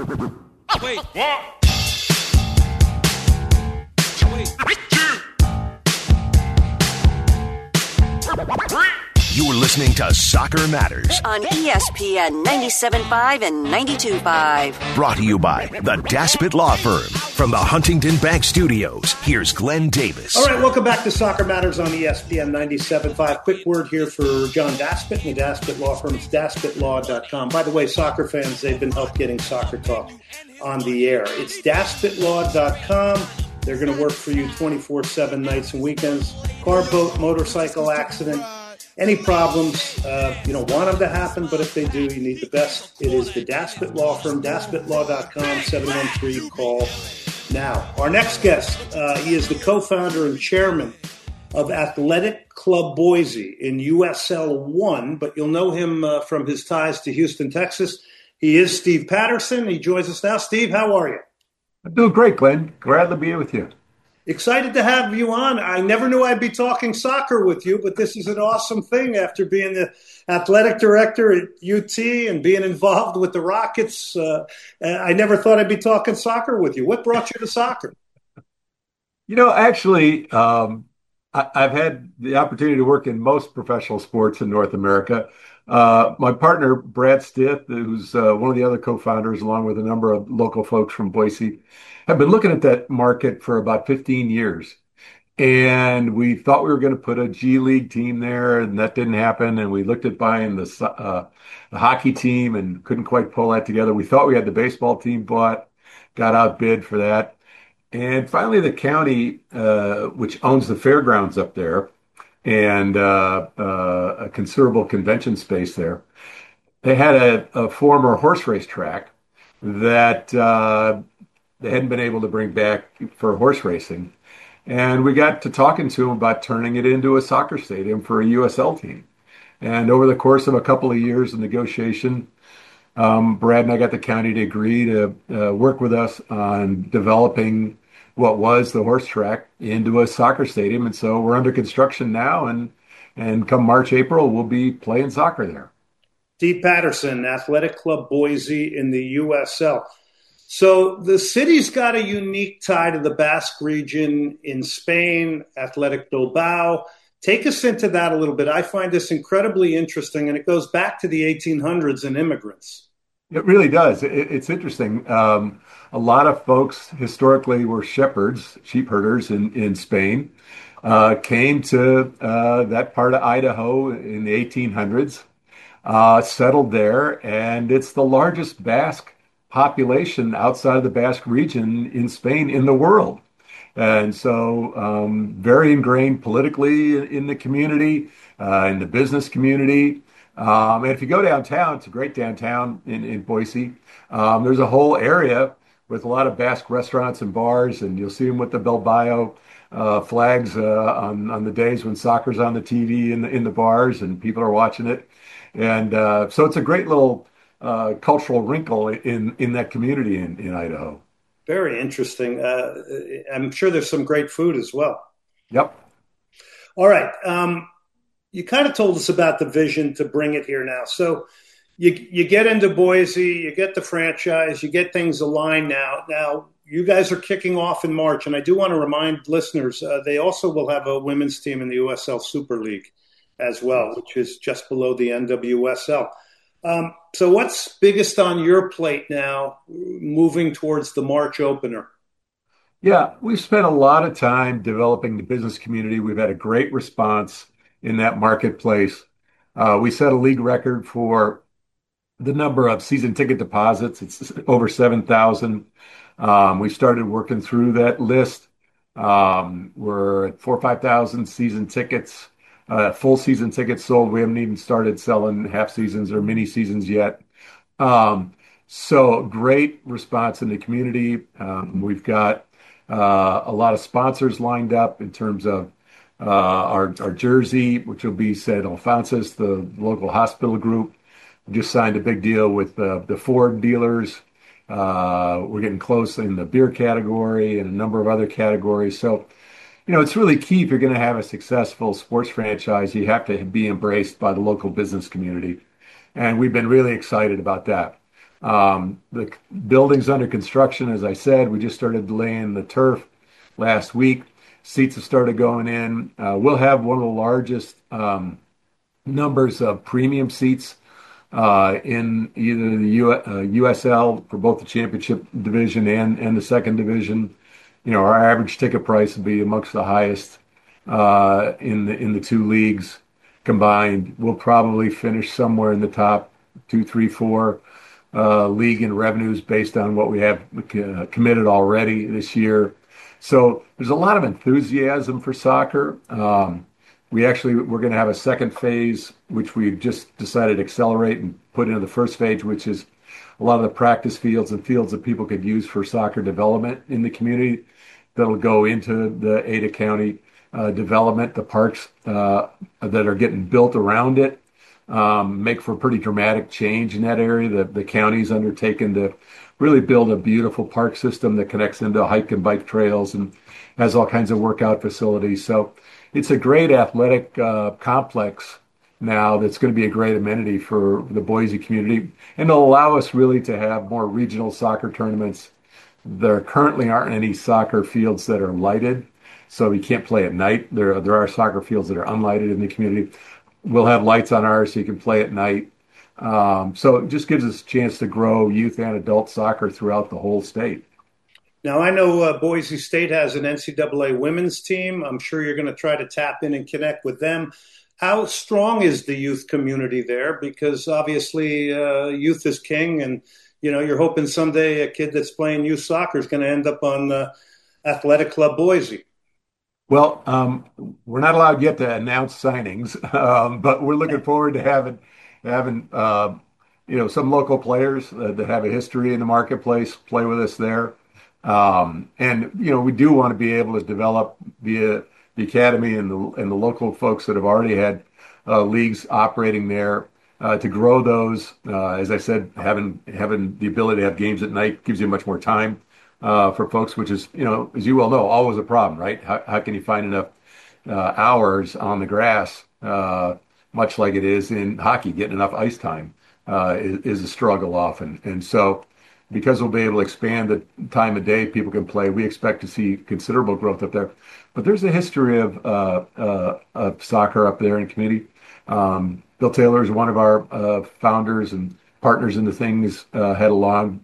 Wait. Wait. You're listening to Soccer Matters on E S P N ninety-seven point five and ninety-two point five. Brought to you by the Daspit Law Firm. From the Huntington Bank Studios, here's Glenn Davis. All right, welcome back to Soccer Matters on E S P N ninety-seven point five. Quick word here for John Daspit and the Daspit Law Firm. It's daspit law dot com. By the way, soccer fans, they've been helped getting soccer talk on the air. It's daspit law dot com. They're going to work for you twenty-four seven nights and weekends. Car, boat, motorcycle accident, any problems, uh, you don't want them to happen, but if they do, you need the best. It is the Daspit Law Firm, daspit law dot com, seven one three, call now. Our next guest, uh, he is the co-founder and chairman of Athletic Club Boise in U S L one, but you'll know him uh, from his ties to Houston, Texas. He is Steve Patterson. He joins us now. Steve, how are you? I'm doing great, Glenn. Glad to be with you. Excited to have you on. I never knew I'd be talking soccer with you, but this is an awesome thing after being the athletic director at U T and being involved with the Rockets. Uh, I never thought I'd be talking soccer with you. What brought you to soccer? You know, actually, um, I, I've had the opportunity to work in most professional sports in North America. Uh, my partner, Brad Stith, who's uh, one of the other co-founders, along with a number of local folks from Boise, have been looking at that market for about fifteen years. And we thought we were going to put a G League team there, and that didn't happen. And we looked at buying the, uh, the hockey team and couldn't quite pull that together. We thought we had the baseball team bought, got outbid for that. And finally, the county, uh, which owns the fairgrounds up there, and uh, uh, a considerable convention space there, they had a, a former horse race track that uh, they hadn't been able to bring back for horse racing. And we got to talking to them about turning it into a soccer stadium for a U S L team. And over the course of a couple of years of negotiation, um, Brad and I got the county to agree to uh, work with us on developing what was the horse track into a soccer stadium. And so we're under construction now, and and come March, April, we'll be playing soccer there. Steve Patterson, Athletic Club Boise in the U S L. So the city's got a unique tie to the Basque region in Spain, Athletic Bilbao. Take us into that a little bit. I find this incredibly interesting, and it goes back to the eighteen hundreds and immigrants. It really does. It, it's interesting. Um, a lot of folks historically were shepherds, sheep herders in, in Spain, uh, came to uh, that part of Idaho in the eighteen hundreds, uh, settled there, and it's the largest Basque population outside of the Basque region in Spain in the world. And so um, very ingrained politically in the community, uh, in the business community. Um, and if you go downtown, it's a great downtown in, in Boise. Um, there's a whole area with a lot of Basque restaurants and bars, and you'll see them with the Bilbao uh, flags uh, on, on the days when soccer's on the T V in the, in the bars and people are watching it. And uh, so it's a great little uh, cultural wrinkle in, in that community in, in Idaho. Very interesting. Uh, I'm sure there's some great food as well. Yep. All right. Um, you kind of told us about the vision to bring it here now. So you you get into Boise, you get the franchise, you get things aligned now. Now, you guys are kicking off in March, and I do want to remind listeners, uh, they also will have a women's team in the U S L Super League as well, which is just below the N W S L. Um, so what's biggest on your plate now, moving towards the March opener? Yeah, we've spent a lot of time developing the business community. We've had a great response in that marketplace. Uh, we set a league record for the number of season ticket deposits. It's over seven thousand. Um, we started working through that list. Um, we're at four or five thousand season tickets. Uh, full season tickets sold. We haven't even started selling half seasons or mini seasons yet. Um, so great response in the community. Um, we've got uh, a lot of sponsors lined up in terms of uh, our, our jersey, which will be San Alphonsus, the local hospital group. We just signed a big deal with uh, the Ford dealers. Uh, we're getting close in the beer category and a number of other categories. So, you know, it's really key if you're going to have a successful sports franchise, you have to be embraced by the local business community. And we've been really excited about that. Um, the building's under construction, as I said. We just started laying the turf last week. Seats have started going in. Uh, we'll have one of the largest um, numbers of premium seats uh, in either the U, uh, U S L for both the championship division and, and the second division. You know, our average ticket price will be amongst the highest uh, in the in the two leagues combined. We'll probably finish somewhere in the top two, three, four uh, league in revenues based on what we have uh, committed already this year. So there's a lot of enthusiasm for soccer. Um, we actually, we're going to have a second phase, which we've just decided to accelerate and put into the first phase, which is a lot of the practice fields and fields that people could use for soccer development in the community that'll go into the Ada County uh, development, the parks uh, that are getting built around it. Um, make for a pretty dramatic change in that area. The, the county's undertaken to really build a beautiful park system that connects into hike and bike trails and has all kinds of workout facilities. So it's a great athletic uh, complex now that's going to be a great amenity for the Boise community, and it'll allow us really to have more regional soccer tournaments. There currently aren't any soccer fields that are lighted, so you can't play at night. There, there are soccer fields that are unlighted in the community. We'll have lights on ours so you can play at night. Um, so it just gives us a chance to grow youth and adult soccer throughout the whole state. Now, I know uh, Boise State has an N C double A women's team. I'm sure you're going to try to tap in and connect with them. How strong is the youth community there? Because obviously uh, youth is king, and you know you're hoping someday a kid that's playing youth soccer is going to end up on uh, Athletic Club Boise. Well, um, we're not allowed yet to announce signings, um, but we're looking forward to having having uh, you know some local players uh, that have a history in the marketplace play with us there, um, and you know we do want to be able to develop via the academy and the and the local folks that have already had uh, leagues operating there uh, to grow those. Uh, as I said, having having the ability to have games at night gives you much more time. Uh, for folks, which is, you know, as you well know, always a problem, right? How, how can you find enough uh, hours on the grass, uh, much like it is in hockey, getting enough ice time uh, is, is a struggle often. And so because we'll be able to expand the time of day people can play, we expect to see considerable growth up there. But there's a history of, uh, uh, of soccer up there in the community. Um, Bill Taylor is one of our uh, founders and partners in the things, uh, had a long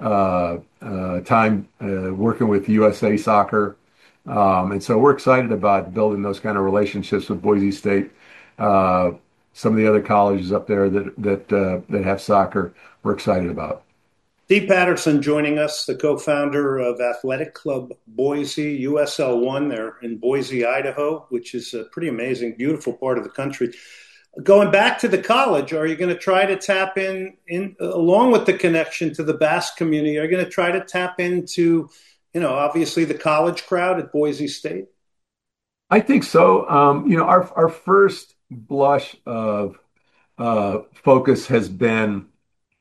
uh, uh, time uh, working with U S A Soccer. Um, and so we're excited about building those kind of relationships with Boise State. Uh, some of the other colleges up there that that uh, that have soccer, we're excited about. Steve Patterson joining us, the co-founder of Athletic Club Boise, U S L one there in Boise, Idaho, which is a pretty amazing, beautiful part of the country. Going back to the college, are you going to try to tap in, in along with the connection to the Basque community, are you going to try to tap into, you know, obviously the college crowd at Boise State? I think so. Um, you know, our our first blush of uh, focus has been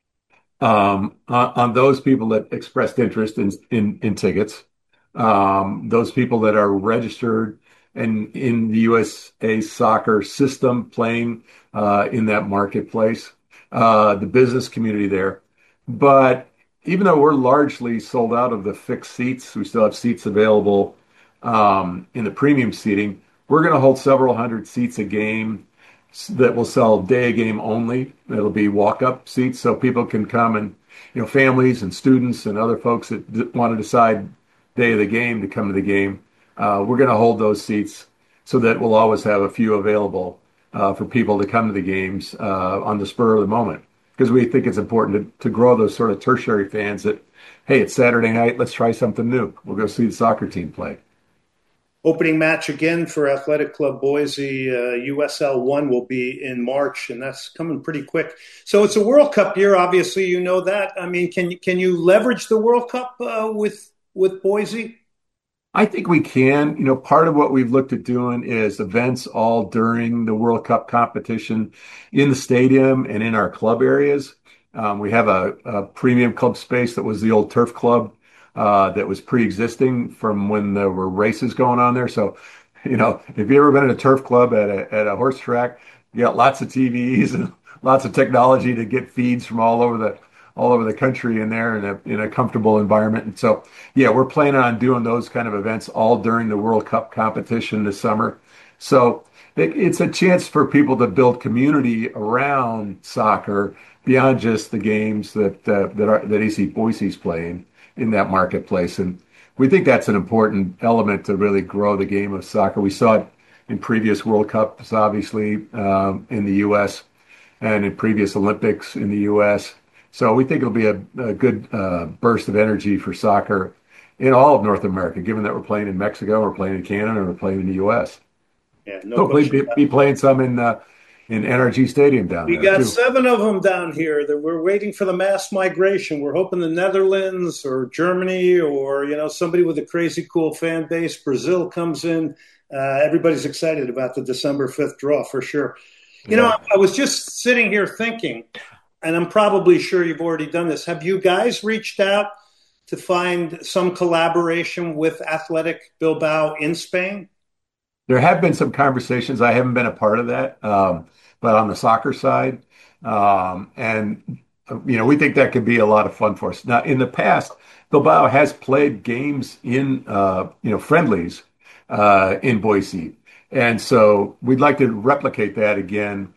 um, on, on those people that expressed interest in in, in tickets, um, those people that are registered and in the U S A Soccer system playing uh, in that marketplace, uh, the business community there. But even though we're largely sold out of the fixed seats, we still have seats available um, in the premium seating. We're going to hold several hundred seats a game that will sell day a game only. It'll be walk-up seats so people can come and, you know, families and students and other folks that d- want to decide day of the game to come to the game. Uh, we're going to hold those seats so that we'll always have a few available uh, for people to come to the games uh, on the spur of the moment, because we think it's important to, to grow those sort of tertiary fans that, hey, it's Saturday night, let's try something new. We'll go see the soccer team play. Opening match again for Athletic Club Boise, uh, U S L one will be in March, and that's coming pretty quick. So it's a World Cup year, obviously, you know that. I mean, can, can you leverage the World Cup uh, with with Boise? I think we can. You know, part of what we've looked at doing is events all during the World Cup competition in the stadium and in our club areas. Um, we have a, a premium club space that was the old turf club uh, that was pre-existing from when there were races going on there. So, you know, if you've ever been at a turf club at a, at a horse track, you got lots of T Vs and lots of technology to get feeds from all over the all over the country in there in a, in a comfortable environment. And so, yeah, we're planning on doing those kind of events all during the World Cup competition this summer. So it's a chance for people to build community around soccer beyond just the games that uh, that are, that A C Boise's playing in that marketplace. And we think that's an important element to really grow the game of soccer. We saw it in previous World Cups, obviously, um, in the U S and in previous Olympics in the U S. So we think it'll be a, a good uh, burst of energy for soccer in all of North America, given that we're playing in Mexico, we're playing in Canada, and we're playing in the U S. Yeah, no Hopefully question be, be playing some in uh, in N R G Stadium down We there, got too. seven of them down here that we're waiting for the mass migration. We're hoping the Netherlands or Germany or, you know, somebody with a crazy cool fan base. Brazil comes in. Uh, everybody's excited about the December fifth draw for sure. You Yeah. know, I, I was just sitting here thinking, and I'm probably sure you've already done this. Have you guys reached out to find some collaboration with Athletic Bilbao in Spain? There have been some conversations. I haven't been a part of that, um, but on the soccer side, um, and uh, you know, we think that could be a lot of fun for us. Now, in the past, Bilbao has played games in uh, you know friendlies uh, in Boise, and so we'd like to replicate that again.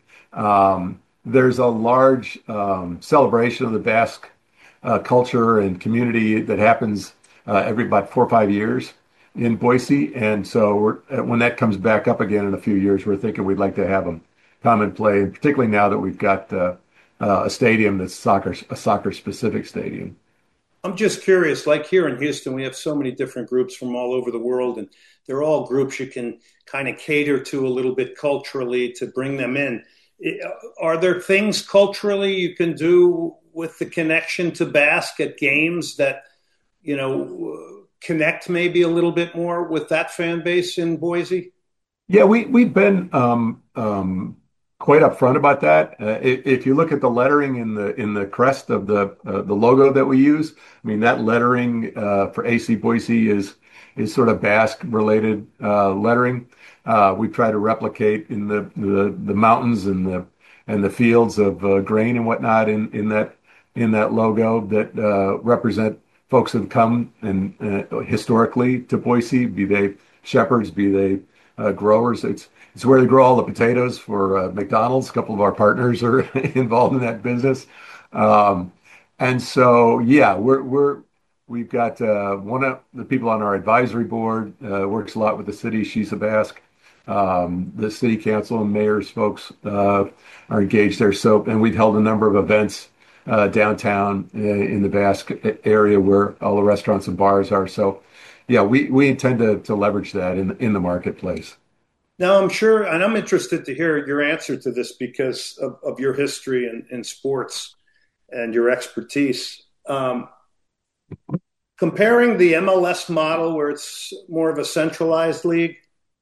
Um, there's a large um, celebration of the Basque uh, culture and community that happens uh, every about four or five years in Boise, and so we're, when that comes back up again in a few years, we're thinking we'd like to have them come and play, and particularly now that we've got uh, uh, a stadium that's soccer, a soccer-specific stadium. I'm just curious, like here in Houston, we have so many different groups from all over the world, and they're all groups you can kind of cater to a little bit culturally to bring them in. Are there things culturally you can do with the connection to Basque at games that, you know, connect maybe a little bit more with that fan base in Boise? Yeah, we, we've been um, um, quite upfront about that. Uh, if, if you look at the lettering in the in the crest of the uh, the logo that we use, I mean, that lettering uh, for A C Boise is is sort of Basque related uh, lettering. Uh, we try to replicate in the, the the mountains and the and the fields of uh, grain and whatnot in in that in that logo that uh, represent folks that have come and uh, historically to Boise, be they shepherds, be they uh, growers. It's it's where they grow all the potatoes for uh, McDonald's. A couple of our partners are involved in that business, um, and so yeah, we're we're we've got uh, one of the people on our advisory board uh, works a lot with the city. She's a Basque. Um, the city council and mayor's folks uh, are engaged there. So, and we've held a number of events Uh, downtown uh, in the Basque area where all the restaurants and bars are. So, yeah, we, we intend to, to leverage that in in the marketplace. Now, I'm sure, and I'm interested to hear your answer to this because of, of your history in, in sports and your expertise. Um, comparing the M L S model, where it's more of a centralized league,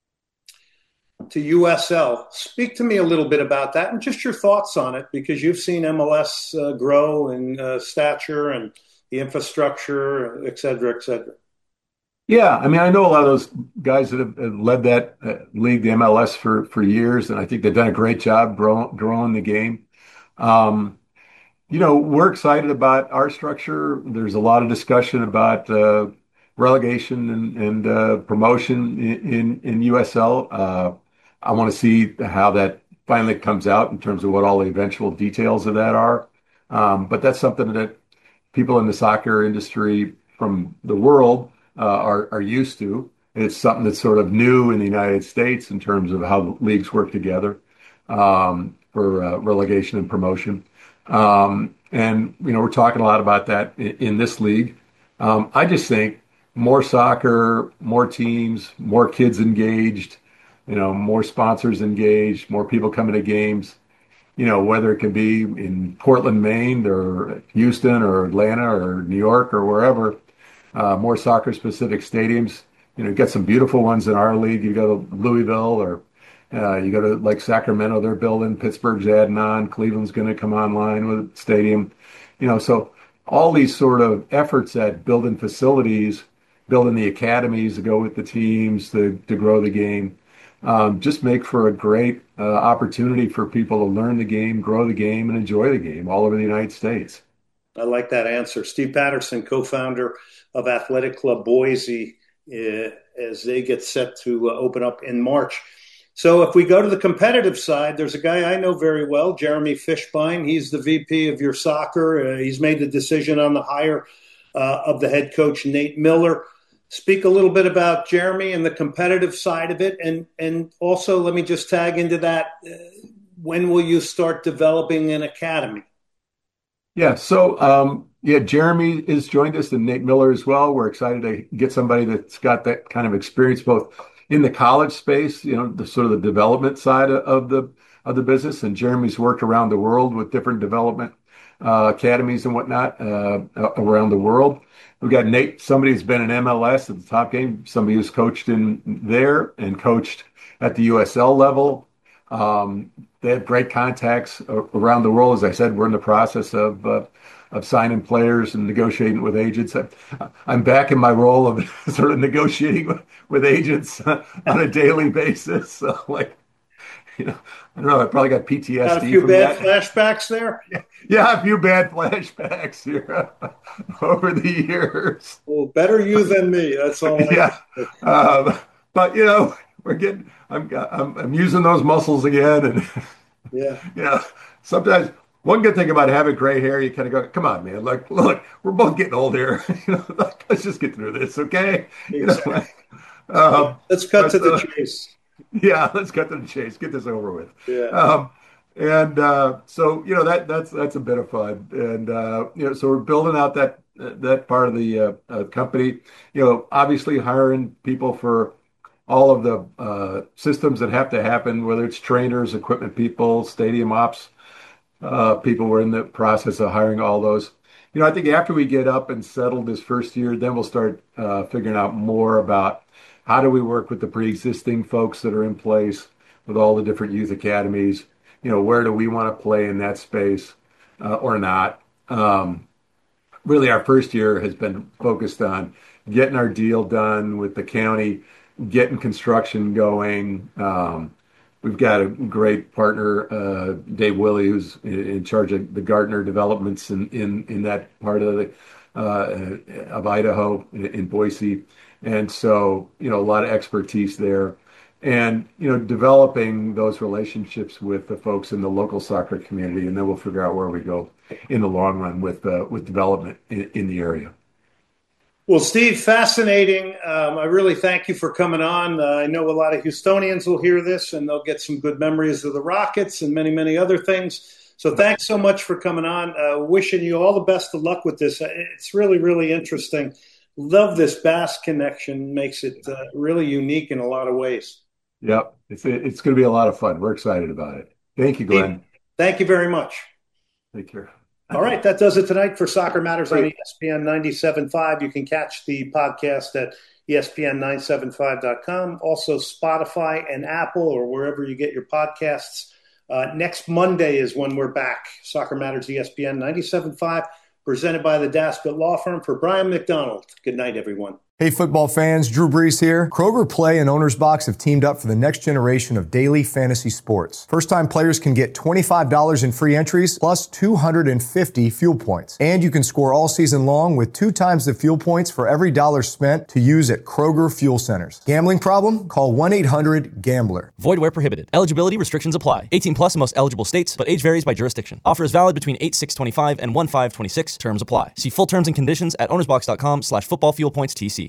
to U S L. Speak to me a little bit about that and just your thoughts on it, because you've seen M L S uh, grow in uh, stature and the infrastructure, et cetera, et cetera. Yeah, I mean, I know a lot of those guys that have led that uh, league, the M L S, for, for years, and I think they've done a great job grow, growing the game. Um, you know, we're excited about our structure. There's a lot of discussion about uh, relegation and, and uh, promotion in, in, in U S L. Uh, I want to see how that finally comes out in terms of what all the eventual details of that are. Um, but that's something that people in the soccer industry from the world uh, are, are used to. It's something that's sort of new in the United States in terms of how the leagues work together um, for uh, relegation and promotion. Um, and, you know, we're talking a lot about that in, in this league. Um, I just think more soccer, more teams, more kids engaged, you know, more sponsors engaged, more people coming to games, you know, whether it can be in Portland, Maine, or Houston, or Atlanta, or New York, or wherever, uh, more soccer-specific stadiums. You know, you get some beautiful ones in our league. You go to Louisville, or uh, you go to, like, Sacramento, they're building. Pittsburgh's adding on. Cleveland's going to come online with a stadium. You know, so all these sort of efforts at building facilities, building the academies to go with the teams to, to grow the game, Um, just make for a great uh, opportunity for people to learn the game, grow the game, and enjoy the game all over the United States. I like that answer. Steve Patterson, co-founder of Athletic Club Boise, uh, as they get set to uh, open up in March. So if we go to the competitive side, there's a guy I know very well, Jeremy Fishbein. He's the V P of your soccer. Uh, he's made the decision on the hire uh, of the head coach, Nate Miller. Speak a little bit about Jeremy and the competitive side of it. And, and also, let me just tag into that. Uh, when will you start developing an academy? Yeah, so um, yeah, Jeremy has joined us and Nate Miller as well. We're excited to get somebody that's got that kind of experience both in the college space, you know, the sort of the development side of, of the of the business. And Jeremy's worked around the world with different development uh, academies and whatnot uh, around the world. We've got Nate, somebody who's been in M L S at the top game, somebody who's coached in there and coached at the U S L level. Um, they have great contacts around the world. As I said, we're in the process of uh, of signing players and negotiating with agents. I'm back in my role of sort of negotiating with, with agents on a daily basis. So, like, you know, I don't know. I probably got P T S D. Got a few from bad that. flashbacks there. Yeah, a few bad flashbacks here over the years. Well, better you than me. That's all. Yeah, um, but you know, we're getting. I'm, I'm I'm using those muscles again, and yeah, you know, sometimes. One good thing about having gray hair, you kind of go, come on, man. Like, look, we're both getting old here. You know, like, let's just get through this, okay? You know, like, um, let's cut but, to the uh, chase. Yeah, let's cut to the chase. Get this over with. Yeah. Um, and uh, so, you know, that that's that's a bit of fun. And, uh, you know, so we're building out that that part of the uh, uh, company, you know, obviously hiring people for all of the uh, systems that have to happen, whether it's trainers, equipment people, stadium ops. Uh, people were in the process of hiring all those. You know, I think after we get up and settled this first year, then we'll start uh, figuring out more about how do we work with the pre-existing folks that are in place with all the different youth academies. You know, where do we want to play in that space uh, or not? Um, really, our first year has been focused on getting our deal done with the county, getting construction going. Um, We've got a great partner, uh, Dave Willey, who's in charge of the Gardner developments in, in, in that part of the uh, of Idaho, in, in Boise. And so, you know, a lot of expertise there. And, you know, developing those relationships with the folks in the local soccer community, and then we'll figure out where we go in the long run with uh, with development in, in the area. Well, Steve, fascinating. Um, I really thank you for coming on. Uh, I know a lot of Houstonians will hear this and they'll get some good memories of the Rockets and many, many other things. So thanks so much for coming on. Uh, wishing you all the best of luck with this. It's really, really interesting. Love this Bass connection. Makes it uh, really unique in a lot of ways. Yep. It's, it's going to be a lot of fun. We're excited about it. Thank you, Glenn. Thank you very much. Take care. All right, that does it tonight for Soccer Matters on E S P N ninety-seven point five. You can catch the podcast at E S P N nine seventy-five dot com, also Spotify and Apple or wherever you get your podcasts. Uh, next Monday is when we're back. Soccer Matters E S P N ninety-seven point five, presented by the Daspit Law Firm. For Brian McDonald, good night, everyone. Hey, football fans, Drew Brees here. Kroger Play and Owner's Box have teamed up for the next generation of daily fantasy sports. First-time players can get twenty-five dollars in free entries plus two hundred fifty fuel points. And you can score all season long with two times the fuel points for every dollar spent to use at Kroger Fuel Centers. Gambling problem? Call one eight hundred gambler. Void where prohibited. Eligibility restrictions apply. eighteen plus in most eligible states, but age varies by jurisdiction. Offer is valid between eight six twenty-five and one five twenty-six. Terms apply. See full terms and conditions at ownersbox dot com slash football fuel points T C.